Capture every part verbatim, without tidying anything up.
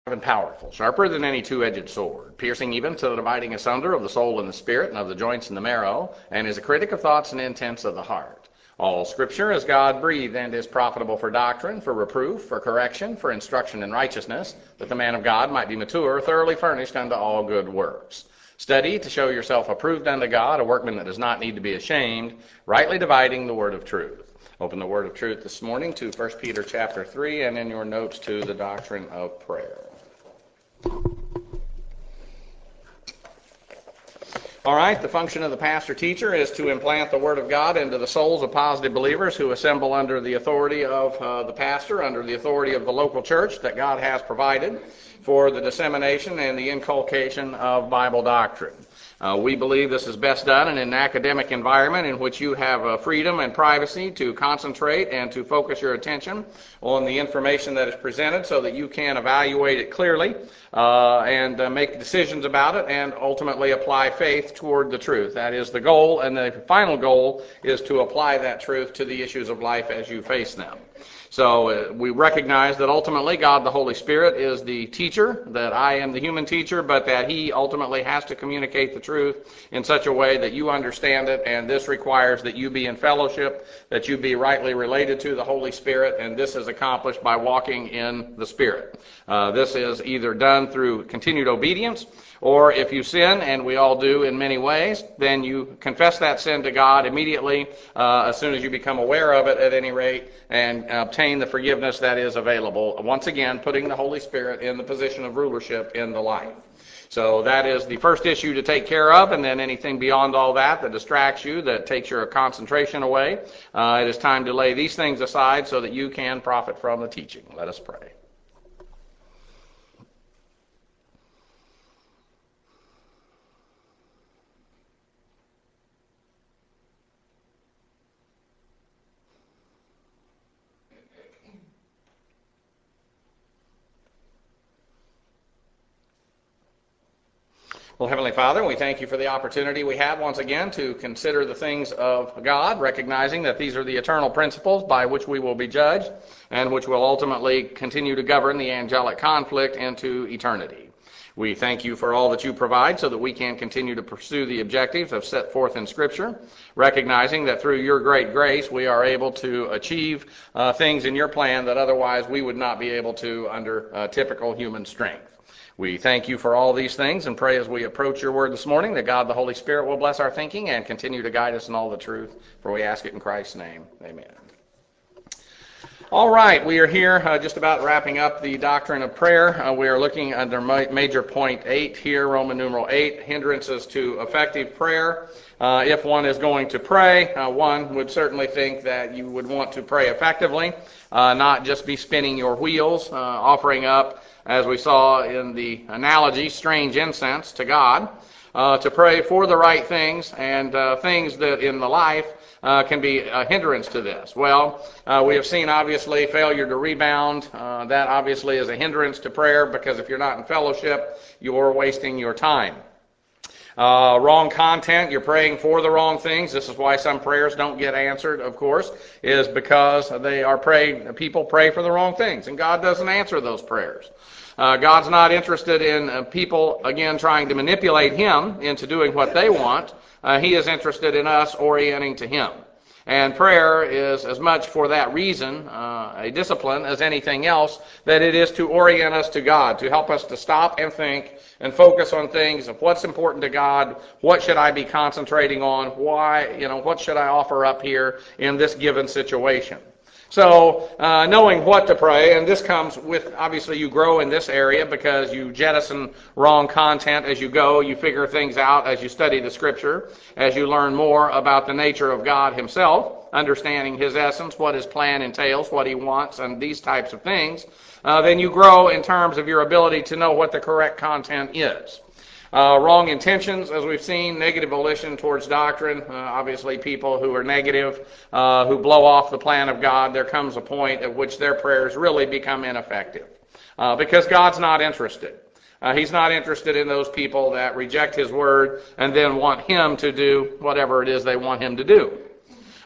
and powerful, sharper than any two-edged sword, piercing even to the dividing asunder of the soul and the spirit and of the joints and the marrow, and is a critic of thoughts and intents of the heart. All Scripture is God-breathed and is profitable for doctrine, for reproof, for correction, for instruction in righteousness, that the man of God might be mature, thoroughly furnished unto all good works. Study to show yourself approved unto God, a workman that does not need to be ashamed, rightly dividing the word of truth. Open the word of truth this morning to First Peter chapter three, and in your notes to the doctrine of prayer. All right, the function of the pastor-teacher is to implant the Word of God into the souls of positive believers who assemble under the authority of uh, the pastor, under the authority of the local church that God has provided for the dissemination and the inculcation of Bible doctrine. Uh, we believe this is best done in an academic environment in which you have uh, freedom and privacy to concentrate and to focus your attention on the information that is presented so that you can evaluate it clearly uh, and uh, make decisions about it and ultimately apply faith toward the truth. That is the goal, and the final goal is to apply that truth to the issues of life as you face them. So uh, we recognize that ultimately God the Holy Spirit is the teacher, that I am the human teacher, but that He ultimately has to communicate the truth in such a way that you understand it, and this requires that you be in fellowship, that you be rightly related to the Holy Spirit, and this is accomplished by walking in the Spirit. Uh, this is either done through continued obedience, or if you sin, and we all do in many ways, then you confess that sin to God immediately uh, as soon as you become aware of it at any rate, and obtain the forgiveness that is available. Once again, putting the Holy Spirit in the position of rulership in the life. So that is the first issue to take care of, and then anything beyond all that that distracts you, that takes your concentration away, uh, it is time to lay these things aside so that you can profit from the teaching. Let us pray. Well, Heavenly Father, we thank you for the opportunity we have once again to consider the things of God, recognizing that these are the eternal principles by which we will be judged and which will ultimately continue to govern the angelic conflict into eternity. We thank you for all that you provide so that we can continue to pursue the objectives of set forth in Scripture, recognizing that through your great grace we are able to achieve uh, things in your plan that otherwise we would not be able to under uh, typical human strength. We thank you for all these things and pray as we approach your word this morning that God the Holy Spirit will bless our thinking and continue to guide us in all the truth. For we ask it in Christ's name. Amen. All right, we are here uh, just about wrapping up the doctrine of prayer. Uh, we are looking under ma- major point eight here, Roman numeral eight, hindrances to effective prayer. Uh, if one is going to pray, uh, one would certainly think that you would want to pray effectively, uh, not just be spinning your wheels, uh, offering up, as we saw in the analogy, strange incense to God, uh, to pray for the right things and uh, things that in the life uh, can be a hindrance to this. Well, uh, we have seen obviously failure to rebound. Uh, that obviously is a hindrance to prayer because if you're not in fellowship, you're wasting your time. Uh, wrong content, you're praying for the wrong things. This is why some prayers don't get answered, of course, is because they are praying, people pray for the wrong things, and God doesn't answer those prayers. Uh, God's not interested in uh, people, again, trying to manipulate Him into doing what they want. Uh, he is interested in us orienting to Him. And prayer is as much for that reason uh, a discipline as anything else, that it is to orient us to God, to help us to stop and think and focus on things of what's important to God, what should I be concentrating on, why, you know, what should I offer up here in this given situation. So, uh, knowing what to pray, and this comes with, obviously you grow in this area because you jettison wrong content as you go, you figure things out as you study the Scripture, as you learn more about the nature of God Himself, understanding His essence, what His plan entails, what He wants, and these types of things, uh, then you grow in terms of your ability to know what the correct content is. Uh, wrong intentions, as we've seen, negative volition towards doctrine. Uh, obviously, people who are negative, uh, who blow off the plan of God, there comes a point at which their prayers really become ineffective uh, because God's not interested. Uh, he's not interested in those people that reject His word and then want Him to do whatever it is they want Him to do.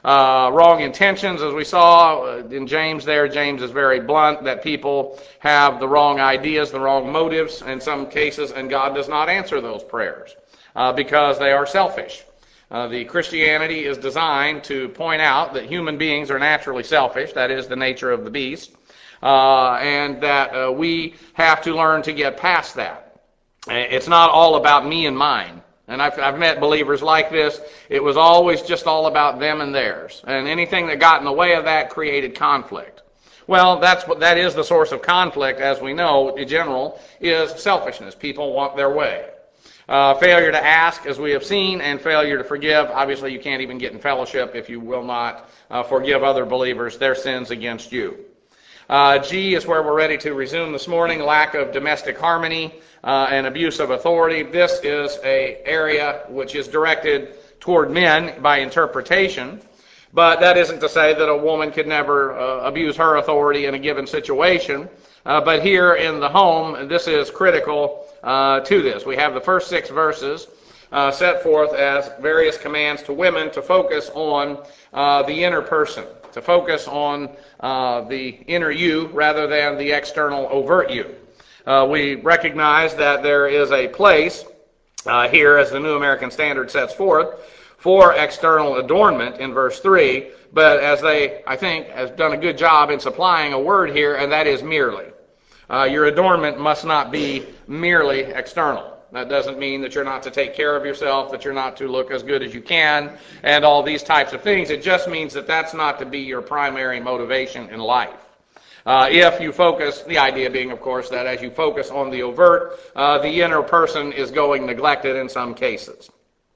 Uh, wrong intentions, as we saw in James there. James is very blunt that people have the wrong ideas, the wrong motives in some cases, and God does not answer those prayers uh, because they are selfish. Uh, the Christianity is designed to point out that human beings are naturally selfish. That is the nature of the beast. Uh, and that uh, we have to learn to get past that. It's not all about me and mine. And I've, I've met believers like this. It was always just all about them and theirs. And anything that got in the way of that created conflict. Well, that's what, that is the source of conflict, as we know, in general, is selfishness. People want their way. Uh, failure to ask, as we have seen, and failure to forgive. Obviously, you can't even get in fellowship if you will not uh, forgive other believers their sins against you. Uh, G is where we're ready to resume this morning, lack of domestic harmony uh, and abuse of authority. This is an area which is directed toward men by interpretation, but that isn't to say that a woman could never uh, abuse her authority in a given situation. Uh, but here in the home, this is critical uh, to this. We have the first six verses uh, set forth as various commands to women to focus on uh, the inner person, to focus on uh, the inner you rather than the external overt you. Uh, we recognize that there is a place uh, here, as the New American Standard sets forth, for external adornment in verse three, but as they, I think, has done a good job in supplying a word here, and that is merely. Uh, your adornment must not be merely external. That doesn't mean that you're not to take care of yourself, that you're not to look as good as you can, and all these types of things. It just means that that's not to be your primary motivation in life. Uh, if you focus, the idea being, of course, that as you focus on the overt, uh, the inner person is going neglected in some cases.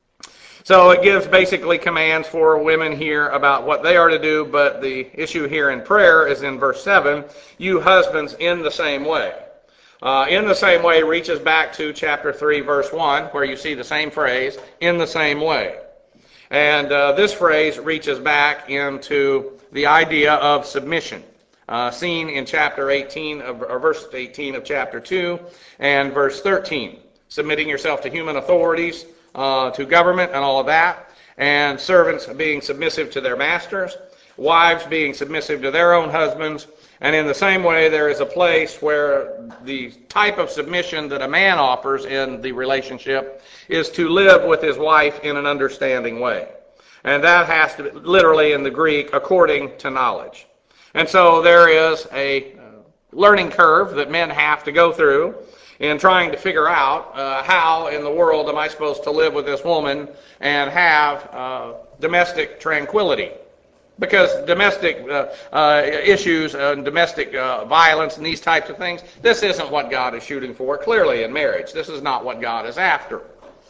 So it gives basically commands for women here about what they are to do, but the issue here in prayer is in verse seven, you husbands in the same way. Uh, in the same way reaches back to chapter three, verse one, where you see the same phrase, in the same way. And uh, this phrase reaches back into the idea of submission, uh, seen in chapter eighteen, of, or verse eighteen of chapter two, and verse thirteen. Submitting yourself to human authorities, uh, to government and all of that, and servants being submissive to their masters, wives being submissive to their own husbands. And in the same way, there is a place where the type of submission that a man offers in the relationship is to live with his wife in an understanding way. And that has to be, literally in the Greek, according to knowledge. And so there is a learning curve that men have to go through in trying to figure out uh, how in the world am I supposed to live with this woman and have uh, domestic tranquility. Because domestic uh, uh, issues and domestic uh, violence and these types of things, this isn't what God is shooting for, clearly in marriage. This is not what God is after.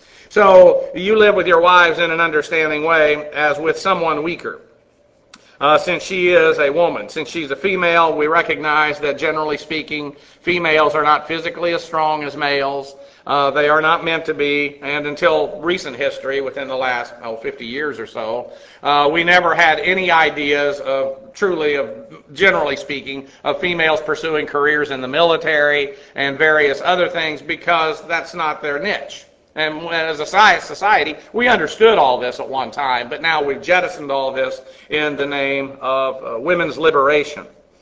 So you live with your wives in an understanding way as with someone weaker. Uh, since she is a woman, since she's a female, we recognize that generally speaking, females are not physically as strong as males. Uh, they are not meant to be, and until recent history, within the last oh, fifty years or so, uh, we never had any ideas of truly, of generally speaking, of females pursuing careers in the military and various other things because that's not their niche. And as a society, we understood all this at one time, but now we've jettisoned all this in the name of uh, women's liberation.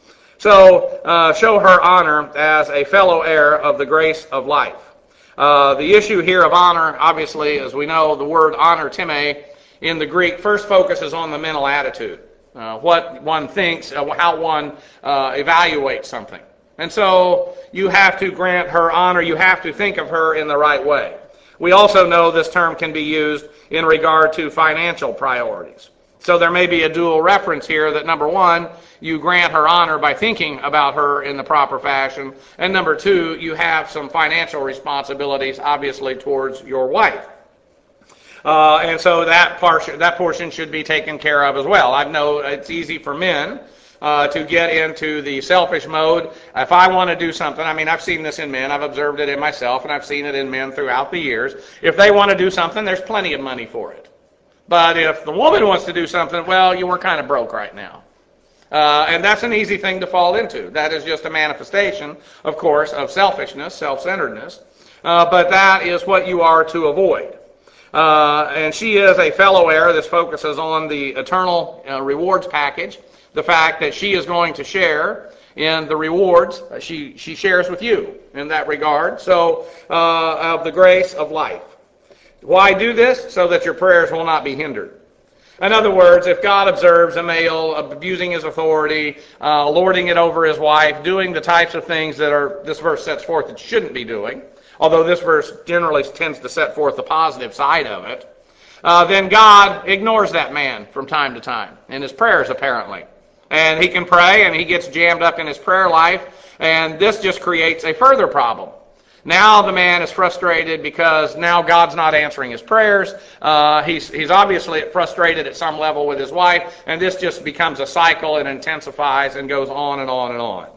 So, uh, show her honor as a fellow heir of the grace of life. Uh, the issue here of honor, obviously, as we know, the word honor, time, in the Greek first focuses on the mental attitude, uh, what one thinks, uh, how one uh, evaluates something. And so you have to grant her honor, you have to think of her in the right way. We also know this term can be used in regard to financial priorities. So there may be a dual reference here that, number one, you grant her honor by thinking about her in the proper fashion, and number two, you have some financial responsibilities, obviously, towards your wife. Uh, and so that portion, that portion should be taken care of as well. I know it's easy for men Uh, to get into the selfish mode. If I want to do something, I mean, I've seen this in men, I've observed it in myself, and I've seen it in men throughout the years. If they want to do something, there's plenty of money for it. But if the woman wants to do something, well, you were kind of broke right now. Uh, and that's an easy thing to fall into. That is just a manifestation, of course, of selfishness, self-centeredness. Uh, but that is what you are to avoid. Uh, and she is a fellow heir. This focuses on the eternal uh, rewards package, the fact that she is going to share in the rewards she, she shares with you in that regard, so uh, of the grace of life. Why do this? So that your prayers will not be hindered. In other words, if God observes a male abusing his authority, uh, lording it over his wife, doing the types of things that are this verse sets forth that shouldn't be doing, although this verse generally tends to set forth the positive side of it, uh, then God ignores that man from time to time in his prayers, apparently. And he can pray, and he gets jammed up in his prayer life, and this just creates a further problem. Now the man is frustrated because now God's not answering his prayers. Uh, he's, he's obviously frustrated at some level with his wife, and this just becomes a cycle and intensifies and goes on and on and on.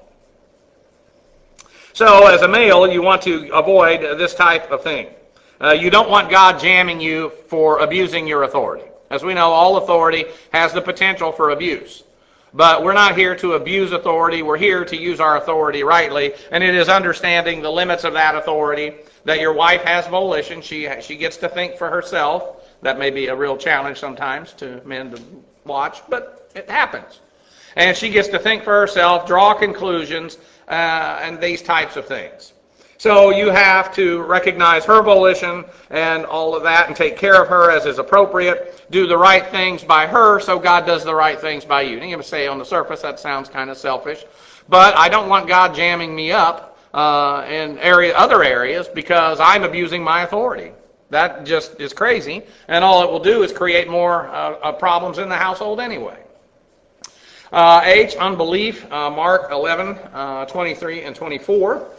So as a male, you want to avoid this type of thing. Uh, you don't want God jamming you for abusing your authority. As we know, all authority has the potential for abuse. But we're not here to abuse authority. We're here to use our authority rightly. And it is understanding the limits of that authority, that your wife has volition. She, she gets to think for herself. That may be a real challenge sometimes to men to watch, but it happens. And she gets to think for herself, draw conclusions, uh, and these types of things. So you have to recognize her volition and all of that and take care of her as is appropriate. Do the right things by her so God does the right things by you. And you can say on the surface that sounds kind of selfish, but I don't want God jamming me up uh, in area, other areas because I'm abusing my authority. That just is crazy, and all it will do is create more uh, uh, problems in the household anyway. Uh, H, unbelief, uh, Mark eleven, uh, twenty-three and twenty-four.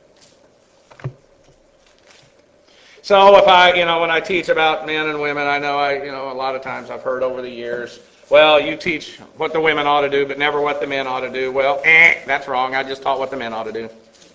So if I, you know, when I teach about men and women, I know I, you know, a lot of times I've heard over the years, well, you teach what the women ought to do, but never what the men ought to do. Well, eh, that's wrong. I just taught what the men ought to do.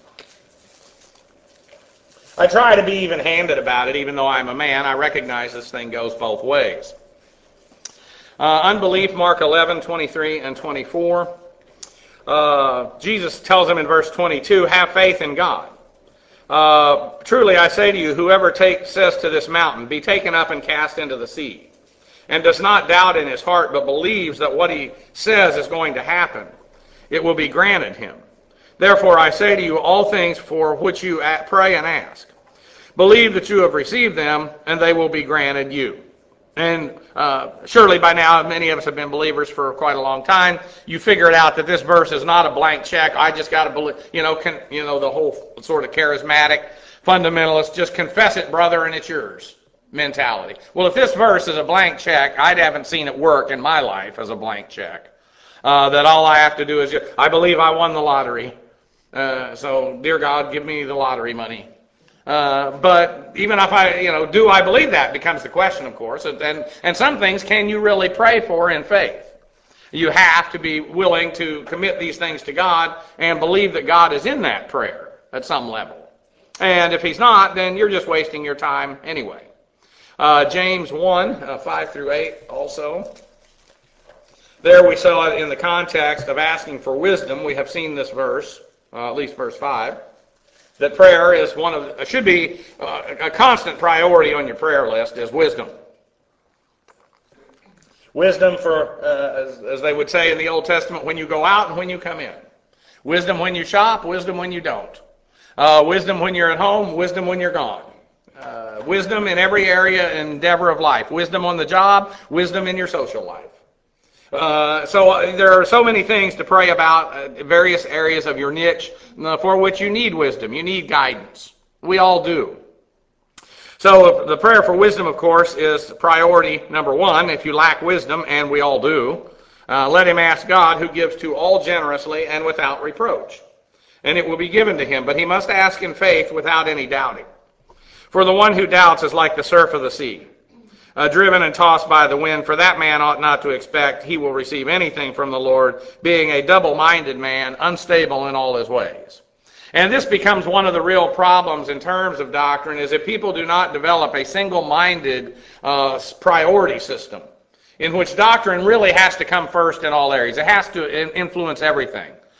I try to be even-handed about it, even though I'm a man. I recognize this thing goes both ways. Uh, unbelief, Mark eleven, twenty-three and twenty-four. Uh, Jesus tells them in verse twenty-two, have faith in God. Uh, truly I say to you, whoever take, says to this mountain, be taken up and cast into the sea, and does not doubt in his heart, but believes that what he says is going to happen, it will be granted him. Therefore I say to you, all things for which you pray and ask, believe that you have received them, and they will be granted you. And uh, surely by now, many of us have been believers for quite a long time. You figured out that this verse is not a blank check. I just got to believe, you know, can, you know, the whole sort of charismatic fundamentalist, just confess it, brother, and it's yours mentality. Well, if this verse is a blank check, I haven't seen it work in my life as a blank check. Uh, that all I have to do is, I believe I won the lottery. Uh, so, dear God, give me the lottery money. Uh, but even if I, you know, do I believe that becomes the question, of course. And, and, and some things can you really pray for in faith? You have to be willing to commit these things to God and believe that God is in that prayer at some level. And if he's not, then you're just wasting your time anyway. Uh, James one, uh, five through eight also. There we saw it in the context of asking for wisdom. We have seen this verse, uh, at least verse five. That prayer is one of, should be uh, a constant priority on your prayer list is wisdom. Wisdom for, uh, as, as they would say in the Old Testament, when you go out and when you come in. Wisdom when you shop, wisdom when you don't. Uh, wisdom when you're at home, wisdom when you're gone. Uh, wisdom in every area and endeavor of life. Wisdom on the job, wisdom in your social life. Uh, so uh, there are so many things to pray about, uh, various areas of your niche uh, for which you need wisdom. You need guidance. We all do. So uh, the prayer for wisdom, of course, is priority number one. If you lack wisdom, and we all do, uh, let him ask God, who gives to all generously and without reproach, and it will be given to him. But he must ask in faith without any doubting. For the one who doubts is like the surf of the sea, Uh, driven and tossed by the wind, for that man ought not to expect he will receive anything from the Lord, being a double-minded man, unstable in all his ways. And this becomes one of the real problems in terms of doctrine, is that people do not develop a single-minded uh, priority system, in which doctrine really has to come first in all areas. It has to influence everything.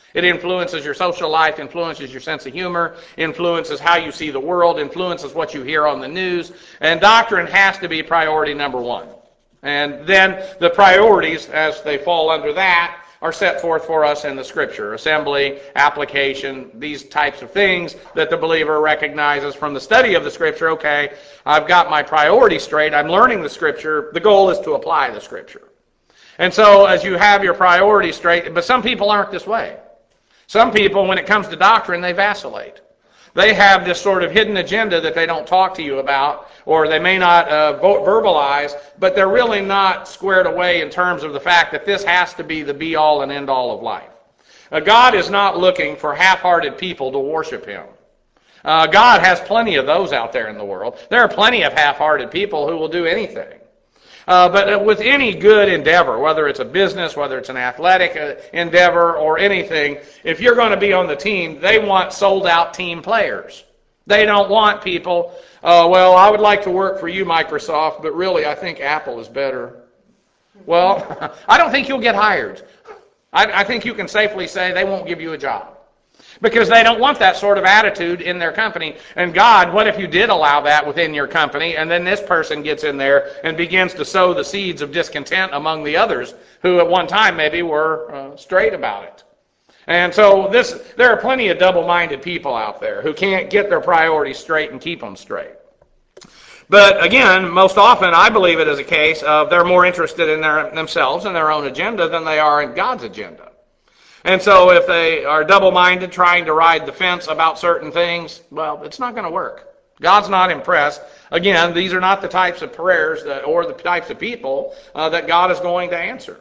It influences your social life, influences your sense of humor, influences how you see the world, influences what you hear on the news. And doctrine has to be priority number one. And then the priorities, as they fall under that, are set forth for us in the Scripture. Assembly, application, these types of things that the believer recognizes from the study of the Scripture. Okay, I've got my priorities straight. I'm learning the Scripture. The goal is to apply the Scripture. And so as you have your priorities straight, but some people aren't this way. Some people, when it comes to doctrine, they vacillate. They have this sort of hidden agenda that they don't talk to you about, or they may not uh, verbalize, but they're really not squared away in terms of the fact that this has to be the be-all and end-all of life. Uh, God is not looking for half-hearted people to worship Him. Uh, God has plenty of those out there in the world. There are plenty of half-hearted people who will do anything. Uh, but with any good endeavor, whether it's a business, whether it's an athletic uh, endeavor or anything, if you're going to be on the team, they want sold-out team players. They don't want people, uh, well, I would like to work for you, Microsoft, but really I think Apple is better. Well, I don't think you'll get hired. I, I think you can safely say they won't give you a job. Because they don't want that sort of attitude in their company. And God, what if you did allow that within your company, and then this person gets in there and begins to sow the seeds of discontent among the others who at one time maybe were uh, straight about it. And so this, there are plenty of double-minded people out there who can't get their priorities straight and keep them straight. But again, most often I believe it is a case of they're more interested in their, themselves and their own agenda than they are in God's agenda. And so if they are double-minded, trying to ride the fence about certain things, well, it's not going to work. God's not impressed. Again, these are not the types of prayers that, or the types of people uh, that God is going to answer.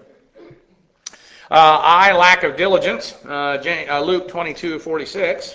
Uh, I, lack of diligence, uh, uh, Luke twenty-two forty-six.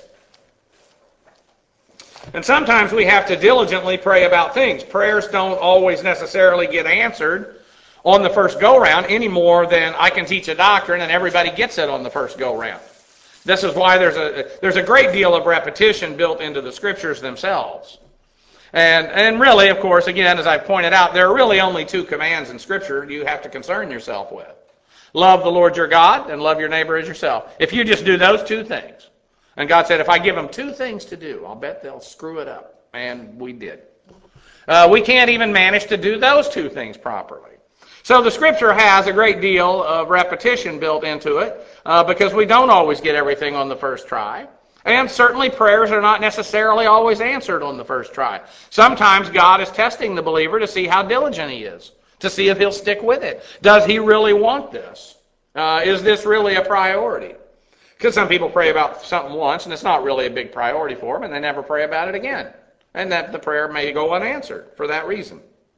And sometimes we have to diligently pray about things. Prayers don't always necessarily get answered on the first go-round any more than I can teach a doctrine and everybody gets it on the first go-round. This is why there's a there's a great deal of repetition built into the Scriptures themselves. And and really, of course, again, as I've pointed out, there are really only two commands in Scripture you have to concern yourself with. Love the Lord your God and love your neighbor as yourself. If you just do those two things, and God said, if I give them two things to do, I'll bet they'll screw it up. And we did. Uh, we can't even manage to do those two things properly. So the Scripture has a great deal of repetition built into it uh, because we don't always get everything on the first try. And certainly prayers are not necessarily always answered on the first try. Sometimes God is testing the believer to see how diligent he is, to see if he'll stick with it. Does he really want this? Uh, is this really a priority? Because some people pray about something once and it's not really a big priority for them and they never pray about it again. And that the prayer may go unanswered for that reason.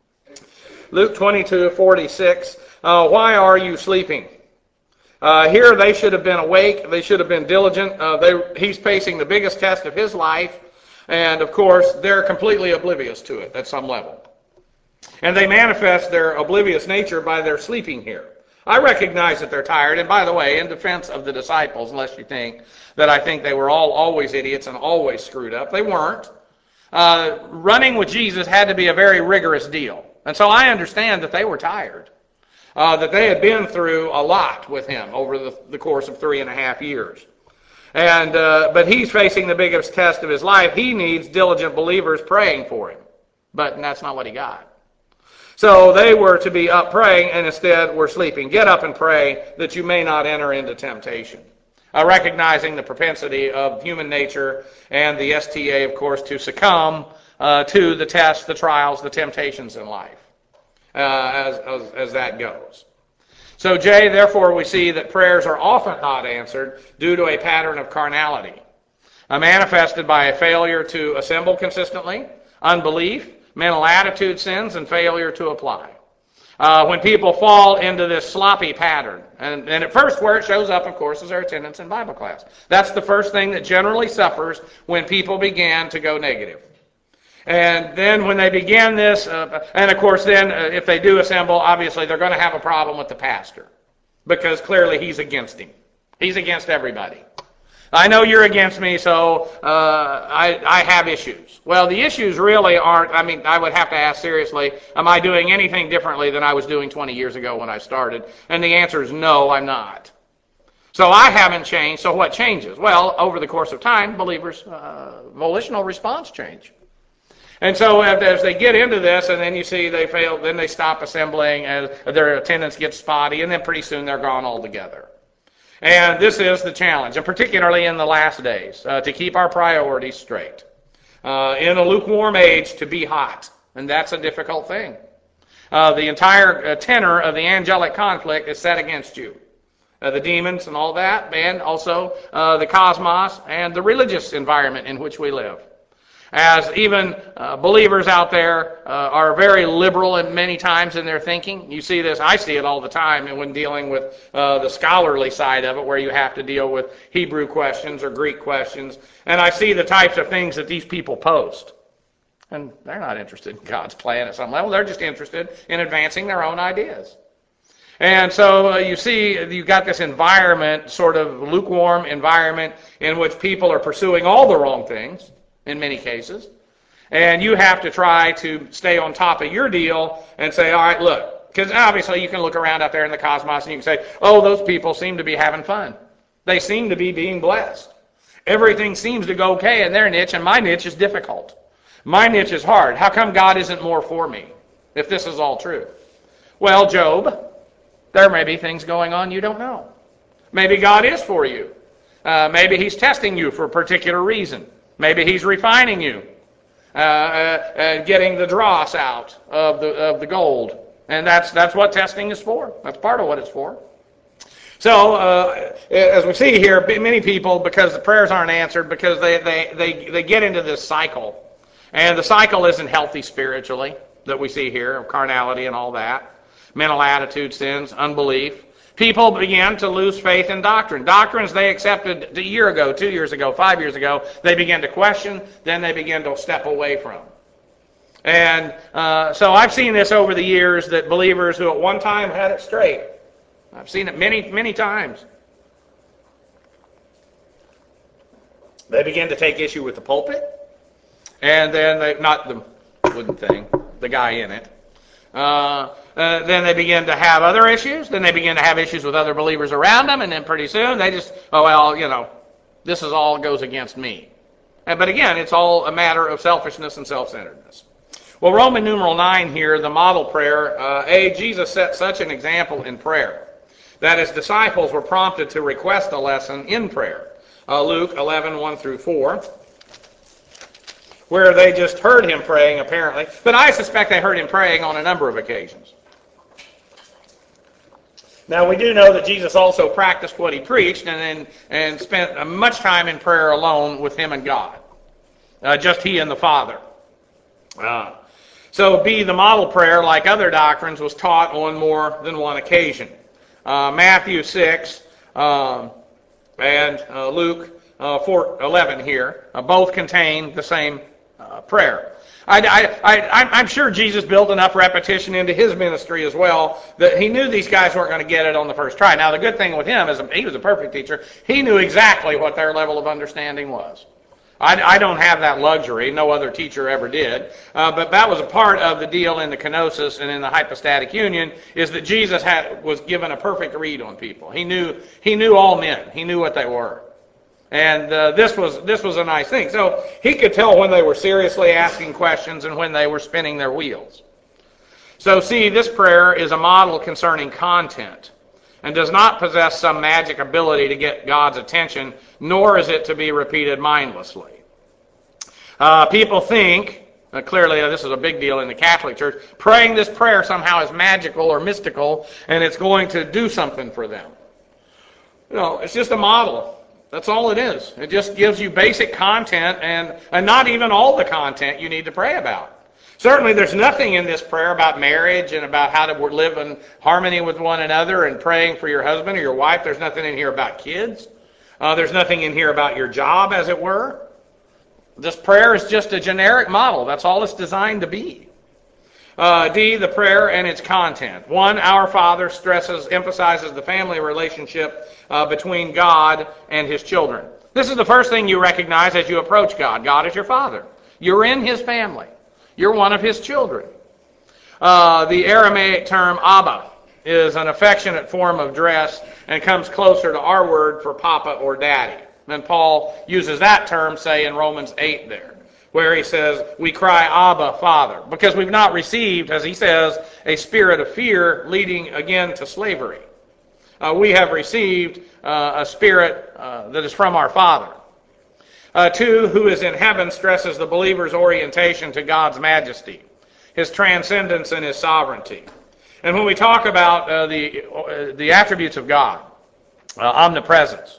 Luke twenty-two forty-six, uh, why are you sleeping? Uh, here they should have been awake. They should have been diligent. Uh, they, he's facing the biggest test of his life. And, of course, they're completely oblivious to it at some level. And they manifest their oblivious nature by their sleeping here. I recognize that they're tired. And, by the way, in defense of the disciples, unless you think that I think they were all always idiots and always screwed up, they weren't. Uh, running with Jesus had to be a very rigorous deal. And so I understand that they were tired, uh, that they had been through a lot with him over the, the course of three and a half years. And uh, but he's facing the biggest test of his life. He needs diligent believers praying for him. But that's not what he got. So they were to be up praying, and instead were sleeping. Get up and pray that you may not enter into temptation. Uh, recognizing the propensity of human nature and the S T A, of course, to succumb Uh, to the tests, the trials, the temptations in life, uh, as, as, as that goes. So, J, therefore, we see that prayers are often not answered due to a pattern of carnality, uh, manifested by a failure to assemble consistently, unbelief, mental attitude sins, and failure to apply. Uh, when people fall into this sloppy pattern, and, and at first where it shows up, of course, is their attendance in Bible class. That's the first thing that generally suffers when people begin to go negative. And then when they begin this, uh, and of course then uh, if they do assemble, obviously they're going to have a problem with the pastor because clearly he's against him. He's against everybody. I know you're against me, so uh, I, I have issues. Well, the issues really aren't, I mean, I would have to ask seriously, am I doing anything differently than I was doing twenty years ago when I started? And the answer is no, I'm not. So I haven't changed, so what changes? Well, over the course of time, believers' uh, volitional response change. And so as they get into this, and then you see they fail, then they stop assembling, and their attendance gets spotty, and then pretty soon they're gone altogether. And this is the challenge, and particularly in the last days, uh, to keep our priorities straight. Uh, in a lukewarm age, to be hot, and that's a difficult thing. Uh, the entire uh, tenor of the angelic conflict is set against you. Uh, the demons and all that, and also uh, the cosmos and the religious environment in which we live. As even uh, believers out there uh, are very liberal in many times in their thinking. You see this, I see it all the time when dealing with uh, the scholarly side of it, where you have to deal with Hebrew questions or Greek questions. And I see the types of things that these people post. And they're not interested in God's plan at some level. They're just interested in advancing their own ideas. And so uh, you see, you've got this environment, sort of lukewarm environment, in which people are pursuing all the wrong things, in many cases. And you have to try to stay on top of your deal and say, all right, look, because obviously you can look around out there in the cosmos and you can say, oh, those people seem to be having fun. They seem to be being blessed. Everything seems to go okay in their niche, and my niche is difficult. My niche is hard. How come God isn't more for me, if this is all true? Well, Job, there may be things going on you don't know. Maybe God is for you. Uh, maybe he's testing you for a particular reason. Maybe he's refining you, uh, uh, and getting the dross out of the of the gold. And that's that's what testing is for. That's part of what it's for. So, uh, as we see here, many people, because the prayers aren't answered, because they, they, they, they get into this cycle. And the cycle isn't healthy spiritually, that we see here, of carnality and all that. Mental attitude, sins, unbelief. People begin to lose faith in doctrine. Doctrines they accepted a year ago, two years ago, five years ago, they begin to question, then they begin to step away from. And uh, so I've seen this over the years, that believers who at one time had it straight, I've seen it many, many times, they begin to take issue with the pulpit, and then they, not the wooden thing, the guy in it. Uh, uh, then they begin to have other issues. Then they begin to have issues with other believers around them. And then pretty soon they just, oh, well, you know, this is all goes against me. And, but again, it's all a matter of selfishness and self-centeredness. Well, Roman numeral nine here, the model prayer, uh, A, Jesus set such an example in prayer that his disciples were prompted to request a lesson in prayer. Uh, Luke eleven, one through four. Where they just heard him praying, apparently. But I suspect they heard him praying on a number of occasions. Now, we do know that Jesus also practiced what he preached and and, and spent much time in prayer alone with him and God. Uh, just he and the Father. Uh, so, B, the model prayer, like other doctrines, was taught on more than one occasion. Uh, Matthew six um, and uh, Luke uh, four, eleven here uh, both contain the same Uh, prayer. I, I, I, I'm sure Jesus built enough repetition into his ministry as well that he knew these guys weren't going to get it on the first try. Now, the good thing with him is he was a perfect teacher. He knew exactly what their level of understanding was. I, I don't have that luxury. No other teacher ever did. Uh, but that was a part of the deal in the kenosis and in the hypostatic union, is that Jesus had was given a perfect read on people. He knew he knew all men. He knew what they were. And uh, this was this was a nice thing. So he could tell when they were seriously asking questions and when they were spinning their wheels. So see, this prayer is a model concerning content and does not possess some magic ability to get God's attention, nor is it to be repeated mindlessly. Uh, people think, uh, clearly uh, this is a big deal in the Catholic Church, praying this prayer somehow is magical or mystical and it's going to do something for them. No, it's just a model. That's all it is. It just gives you basic content and, and not even all the content you need to pray about. Certainly there's nothing in this prayer about marriage and about how to live in harmony with one another and praying for your husband or your wife. There's nothing in here about kids. Uh, there's nothing in here about your job, as it were. This prayer is just a generic model. That's all it's designed to be. Uh, D, the prayer and its content. One, Our Father stresses, emphasizes the family relationship uh, between God and his children. This is the first thing you recognize as you approach God. God is your Father. You're in his family. You're one of his children. Uh, the Aramaic term Abba is an affectionate form of dress and comes closer to our word for papa or daddy. And Paul uses that term, say, in Romans eight there, where he says, we cry, Abba, Father, because we've not received, as he says, a spirit of fear leading again to slavery. Uh, we have received uh, a spirit uh, that is from our Father. Uh, two, who is in heaven, stresses the believer's orientation to God's majesty, his transcendence, and his sovereignty. And when we talk about uh, the uh, the attributes of God, uh, omnipresence,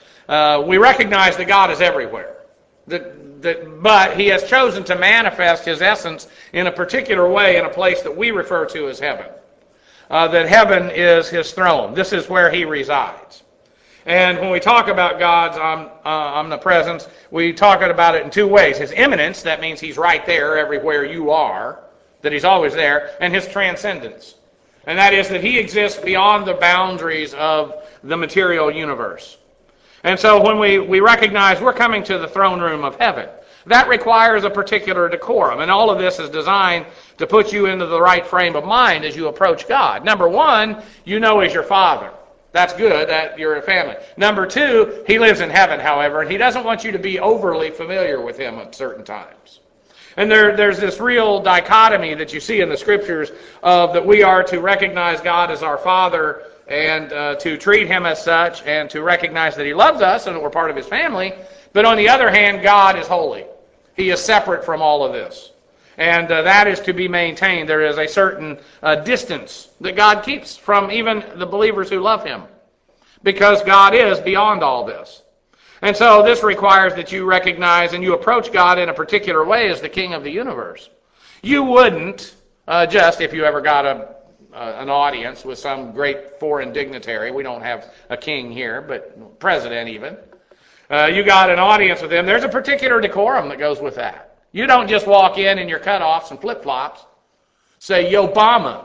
uh, we recognize that God is everywhere. That, that, but he has chosen to manifest his essence in a particular way in a place that we refer to as heaven. Uh, that heaven is his throne. This is where he resides. And when we talk about God's om, uh, omnipresence, we talk about it in two ways. His immanence, that means he's right there everywhere you are, that he's always there, and his transcendence. And that is that he exists beyond the boundaries of the material universe. And so when we, we recognize we're coming to the throne room of heaven, that requires a particular decorum. And all of this is designed to put you into the right frame of mind as you approach God. Number one, you know he's your Father. That's good, that you're a family. Number two, he lives in heaven, however, and he doesn't want you to be overly familiar with him at certain times. And there, there's this real dichotomy that you see in the Scriptures of that we are to recognize God as our Father and uh, to treat him as such and to recognize that he loves us and that we're part of his family. But on the other hand, God is holy. He is separate from all of this. And uh, that is to be maintained. There is a certain uh, distance that God keeps from even the believers who love him, because God is beyond all this. And so this requires that you recognize and you approach God in a particular way as the King of the universe. You wouldn't, uh, just if you ever got a, uh, an audience with some great foreign dignitary, we don't have a king here, but president even, uh, you got an audience with him, there's a particular decorum that goes with that. You don't just walk in in your cutoffs and flip-flops, say, Yo, Obama.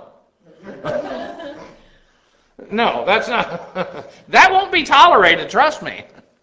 No, that's not, that won't be tolerated, trust me.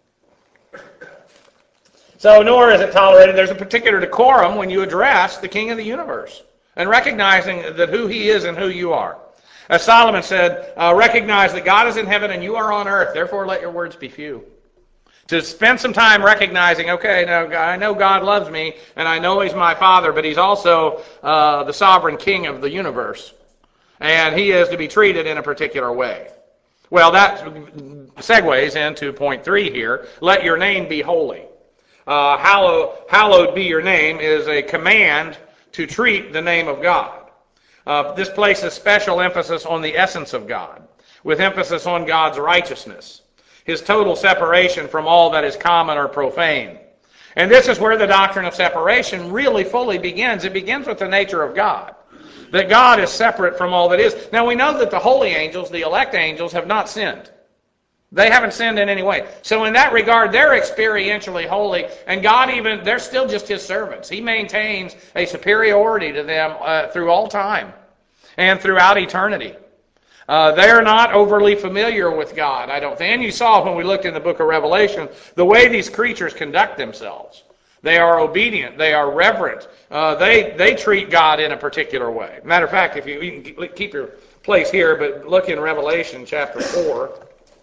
So nor is it tolerated. There's a particular decorum when you address the King of the universe and recognizing that who he is and who you are. As Solomon said, uh, recognize that God is in heaven and you are on earth, therefore let your words be few. To spend some time recognizing, okay, now I know God loves me and I know he's my Father, but he's also uh, the sovereign King of the universe. And he is to be treated in a particular way. Well, that segues into point three here. Let your name be holy. Uh, hallow, hallowed be your name is a command to treat the name of God. Uh, this places special emphasis on the essence of God, with emphasis on God's righteousness, his total separation from all that is common or profane. And this is where the doctrine of separation really fully begins. It begins with the nature of God, that God is separate from all that is. Now we know that the holy angels, the elect angels, have not sinned. They haven't sinned in any way. So in that regard, they're experientially holy, and God even, they're still just his servants. He maintains a superiority to them uh, through all time and throughout eternity. Uh, they're not overly familiar with God, I don't think. And you saw when we looked in the book of Revelation, the way these creatures conduct themselves. They are obedient. They are reverent. Uh, they, they treat God in a particular way. Matter of fact, if you, you can keep your place here, but look in Revelation chapter four.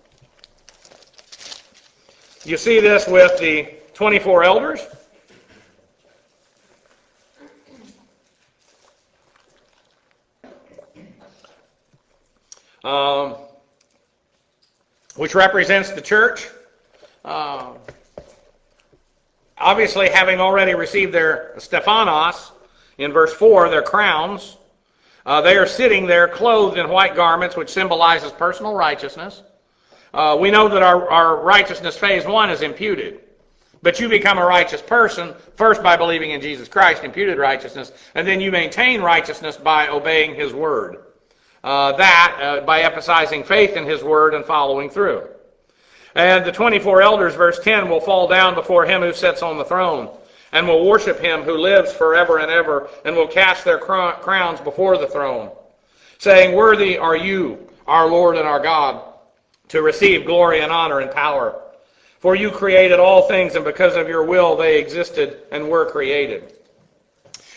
You see this with the twenty-four elders. Um, which represents the church. Uh, obviously, having already received their Stephanos, in verse four, their crowns, uh, they are sitting there clothed in white garments, which symbolizes personal righteousness. Uh, we know that our, our righteousness, phase one, is imputed. But you become a righteous person, first by believing in Jesus Christ, imputed righteousness, and then you maintain righteousness by obeying his word. Uh, that, uh, by emphasizing faith in his word and following through. And the twenty-four elders, verse ten, will fall down before him who sits on the throne, and will worship him who lives forever and ever, and will cast their crowns before the throne, saying, Worthy are you, our Lord and our God, to receive glory and honor and power. For you created all things, and because of your will they existed and were created.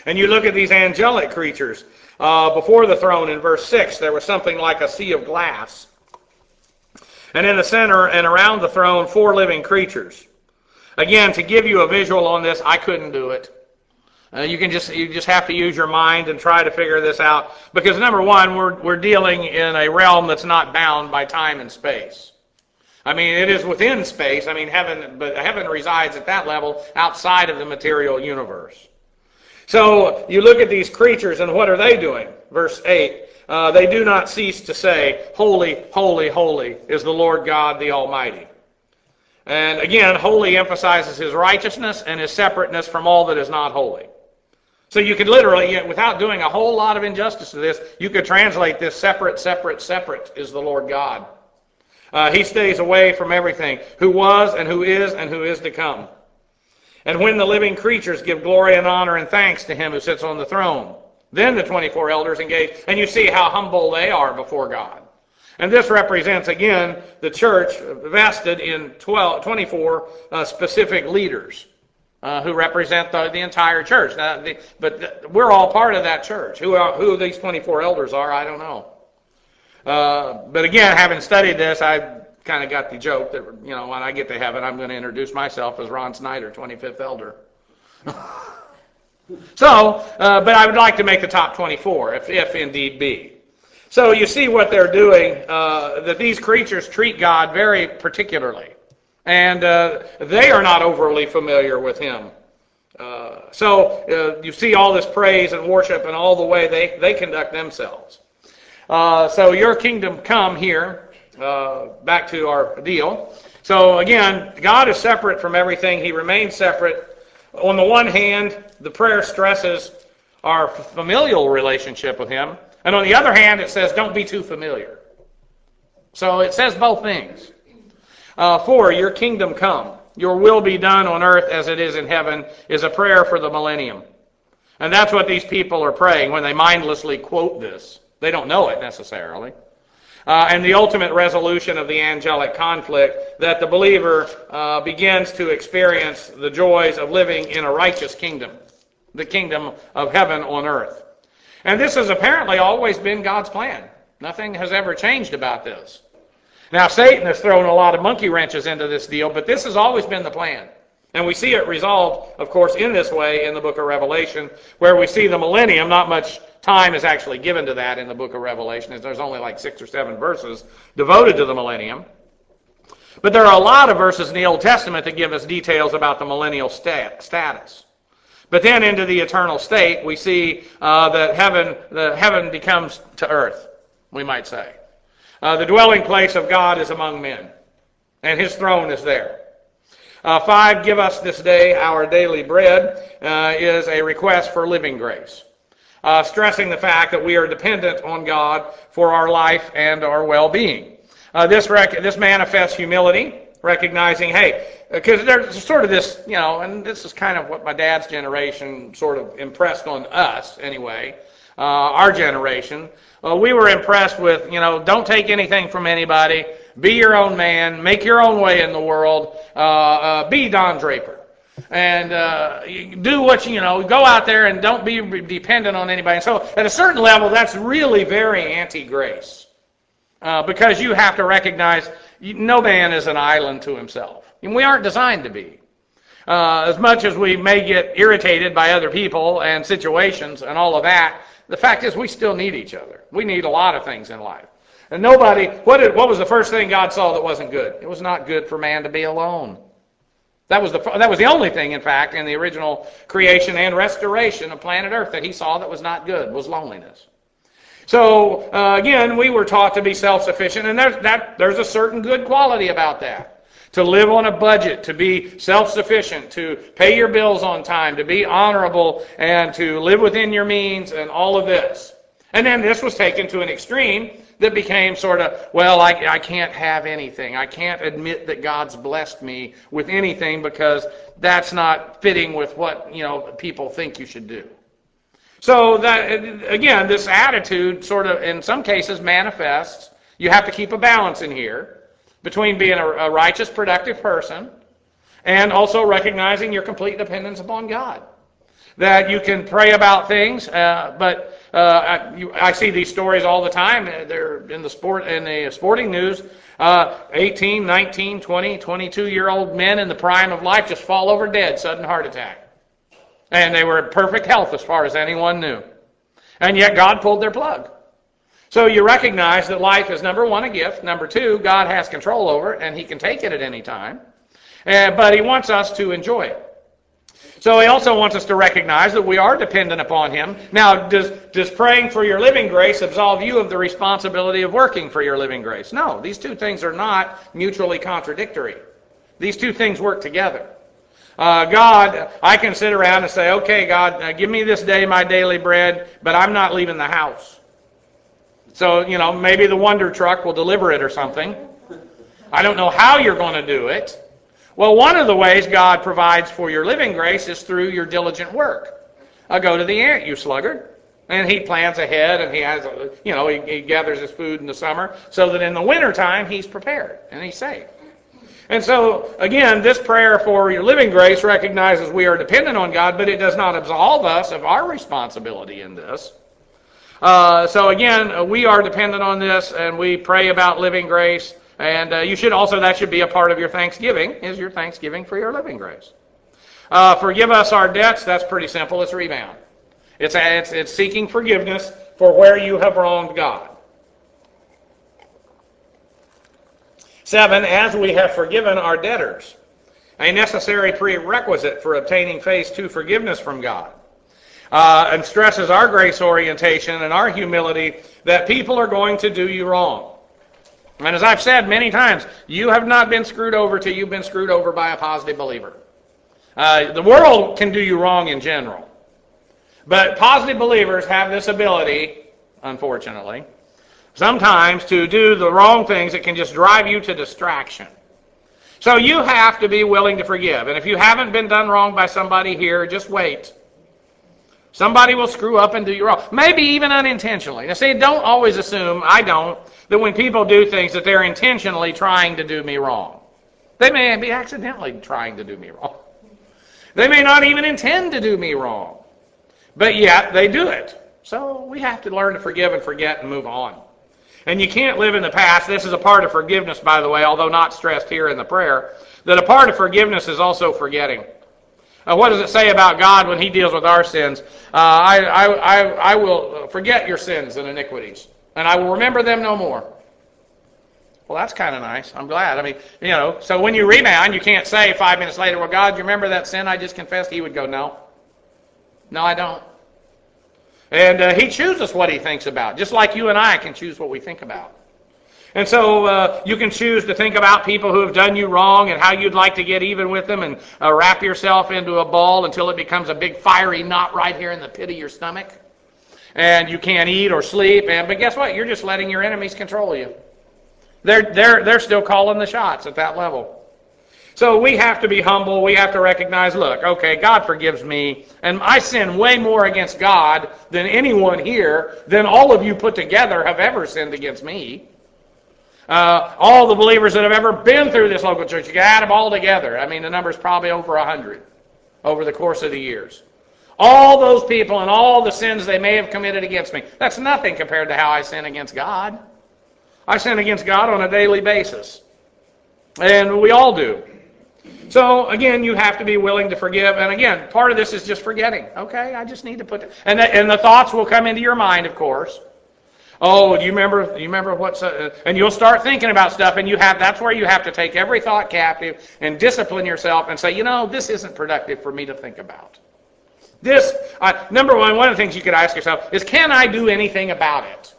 And you look at these angelic creatures. Uh, before the throne in verse six, there was something like a sea of glass. And in the center and around the throne, four living creatures. Again, to give you a visual on this, I couldn't do it. Uh, you can just you just have to use your mind and try to figure this out. Because number one, we're we're dealing in a realm that's not bound by time and space. I mean, it is within space. I mean, heaven, but heaven resides at that level outside of the material universe. So you look at these creatures, and what are they doing? Verse eight. Uh, they do not cease to say, "Holy, holy, holy is the Lord God, the Almighty." And again, holy emphasizes his righteousness and his separateness from all that is not holy. So you could literally, without doing a whole lot of injustice to this, you could translate this separate, separate, separate is the Lord God. Uh, he stays away from everything, who was and who is and who is to come. And when the living creatures give glory and honor and thanks to him who sits on the throne, then the twenty-four elders engage, and you see how humble they are before God. And this represents, again, the church vested in twelve, twenty-four uh, specific leaders uh, who represent the, the entire church. Now, the, but the, we're all part of that church. Who, are, who these twenty-four elders are, I don't know. Uh, but again, having studied this, I kind of got the joke that, you know, when I get to heaven, I'm going to introduce myself as Ron Snyder, twenty-fifth elder. So, uh, but I would like to make the top twenty-four, if, if indeed be. So you see what they're doing, uh, that these creatures treat God very particularly. And uh, they are not overly familiar with him. Uh, so uh, you see all this praise and worship and all the way they, they conduct themselves. Uh, so your kingdom come here, uh, back to our deal. So again, God is separate from everything. He remains separate. On the one hand, the prayer stresses our familial relationship with him. And on the other hand, it says, don't be too familiar. So it says both things. Uh, four, your kingdom come. Your will be done on earth as it is in heaven is a prayer for the millennium. And that's what these people are praying when they mindlessly quote this. They don't know it necessarily. Uh, and the ultimate resolution of the angelic conflict, that the believer uh, begins to experience the joys of living in a righteous kingdom, the kingdom of heaven on earth. And this has apparently always been God's plan. Nothing has ever changed about this. Now, Satan has thrown a lot of monkey wrenches into this deal, but this has always been the plan. And we see it resolved, of course, in this way in the book of Revelation, where we see the millennium. Not much time is actually given to that in the book of Revelation. There's only like six or seven verses devoted to the millennium. But there are a lot of verses in the Old Testament that give us details about the millennial stat- status. But then into the eternal state, we see uh, that heaven, the heaven becomes to earth, we might say. Uh, the dwelling place of God is among men, and his throne is there. Uh, five, give us this day our daily bread, uh, is a request for living grace, uh, stressing the fact that we are dependent on God for our life and our well-being. Uh, this rec- this manifests humility, recognizing, hey, because there's sort of this, you know, and this is kind of what my dad's generation sort of impressed on us anyway, uh, our generation. Uh, we were impressed with, you know, don't take anything from anybody, be your own man, make your own way in the world, uh, uh, be Don Draper. And uh, do what you, you know, go out there and don't be dependent on anybody. And so at a certain level, that's really very anti-grace. Uh, because you have to recognize no man is an island to himself. And we aren't designed to be. Uh, as much as we may get irritated by other people and situations and all of that, the fact is we still need each other. We need a lot of things in life. And nobody, what, did, what was the first thing God saw that wasn't good? It was not good for man to be alone. That was the that was the only thing, in fact, in the original creation and restoration of planet Earth that he saw that was not good, was loneliness. So, uh, again, we were taught to be self-sufficient, and there's, that, there's a certain good quality about that. To live on a budget, to be self-sufficient, to pay your bills on time, to be honorable, and to live within your means, and all of this. And then this was taken to an extreme that became sort of, well, I, I can't have anything. I can't admit that God's blessed me with anything because that's not fitting with what, you know, people think you should do. So that, again, this attitude sort of, in some cases, manifests. You have to keep a balance in here between being a, a righteous, productive person and also recognizing your complete dependence upon God. that you can pray about things, uh, but uh, I, you, I see these stories all the time. They're in the sport in the sporting news. Uh, eighteen, nineteen, twenty, twenty-two-year-old men in the prime of life just fall over dead, sudden heart attack. And they were in perfect health as far as anyone knew. And yet God pulled their plug. So you recognize that life is, number one, a gift. Number two, God has control over it, and he can take it at any time. Uh, but he wants us to enjoy it. So he also wants us to recognize that we are dependent upon him. Now, does, does praying for your living grace absolve you of the responsibility of working for your living grace? No, these two things are not mutually contradictory. These two things work together. Uh, God, I can sit around and say, okay, God, uh, give me this day my daily bread, but I'm not leaving the house. So, you know, maybe the Wonder Truck will deliver it or something. I don't know how you're going to do it. Well, one of the ways God provides for your living grace is through your diligent work. I'll go to the ant, you sluggard. And he plans ahead, and he has, a, you know, he, he gathers his food in the summer so that in the wintertime he's prepared and he's safe. And so, again, this prayer for your living grace recognizes we are dependent on God, but it does not absolve us of our responsibility in this. Uh, so, again, we are dependent on this, and we pray about living grace. And uh, you should also, that should be a part of your thanksgiving, is your thanksgiving for your living grace. Uh, forgive us our debts, that's pretty simple, it's rebound. It's, it's, it's seeking forgiveness for where you have wronged God. Seven, as we have forgiven our debtors, a necessary prerequisite for obtaining phase two forgiveness from God. Uh, and stresses our grace orientation and our humility that people are going to do you wrong. And as I've said many times, you have not been screwed over till you've been screwed over by a positive believer. Uh, the world can do you wrong in general. But positive believers have this ability, unfortunately, sometimes to do the wrong things that can just drive you to distraction. So you have to be willing to forgive. And if you haven't been done wrong by somebody here, just wait. Somebody will screw up and do you wrong. Maybe even unintentionally. Now see, don't always assume, I don't, that when people do things that they're intentionally trying to do me wrong. They may be accidentally trying to do me wrong. They may not even intend to do me wrong. But yet, they do it. So we have to learn to forgive and forget and move on. And you can't live in the past. This is a part of forgiveness, by the way, although not stressed here in the prayer, that a part of forgiveness is also forgetting. Uh, what does it say about God when he deals with our sins? Uh, I, I, I, I will forget your sins and iniquities, and I will remember them no more. Well, that's kind of nice. I'm glad. I mean, you know, so when you rebound, you can't say five minutes later, well, God, do you remember that sin I just confessed? He would go, no. No, I don't. And uh, he chooses what he thinks about, just like you and I can choose what we think about. And so uh, you can choose to think about people who have done you wrong and how you'd like to get even with them and uh, wrap yourself into a ball until it becomes a big fiery knot right here in the pit of your stomach. And you can't eat or sleep. And But guess what? You're just letting your enemies control you. They're, they're, they're still calling the shots at that level. So we have to be humble. We have to recognize, look, okay, God forgives me. And I sin way more against God than anyone here, than all of you put together have ever sinned against me. Uh, all the believers that have ever been through this local church, you can add them all together. I mean, the number's probably over a hundred over the course of the years. All those people and all the sins they may have committed against me, that's nothing compared to how I sin against God. I sin against God on a daily basis. And we all do. So, again, you have to be willing to forgive. And again, part of this is just forgetting. Okay, I just need to put... And the, and the thoughts will come into your mind, of course. Oh, do you remember? Do you remember what's? Uh, and you'll start thinking about stuff, and you have. That's where you have to take every thought captive and discipline yourself, and say, you know, this isn't productive for me to think about. This, uh, number one, one of the things you could ask yourself is, can I do anything about it?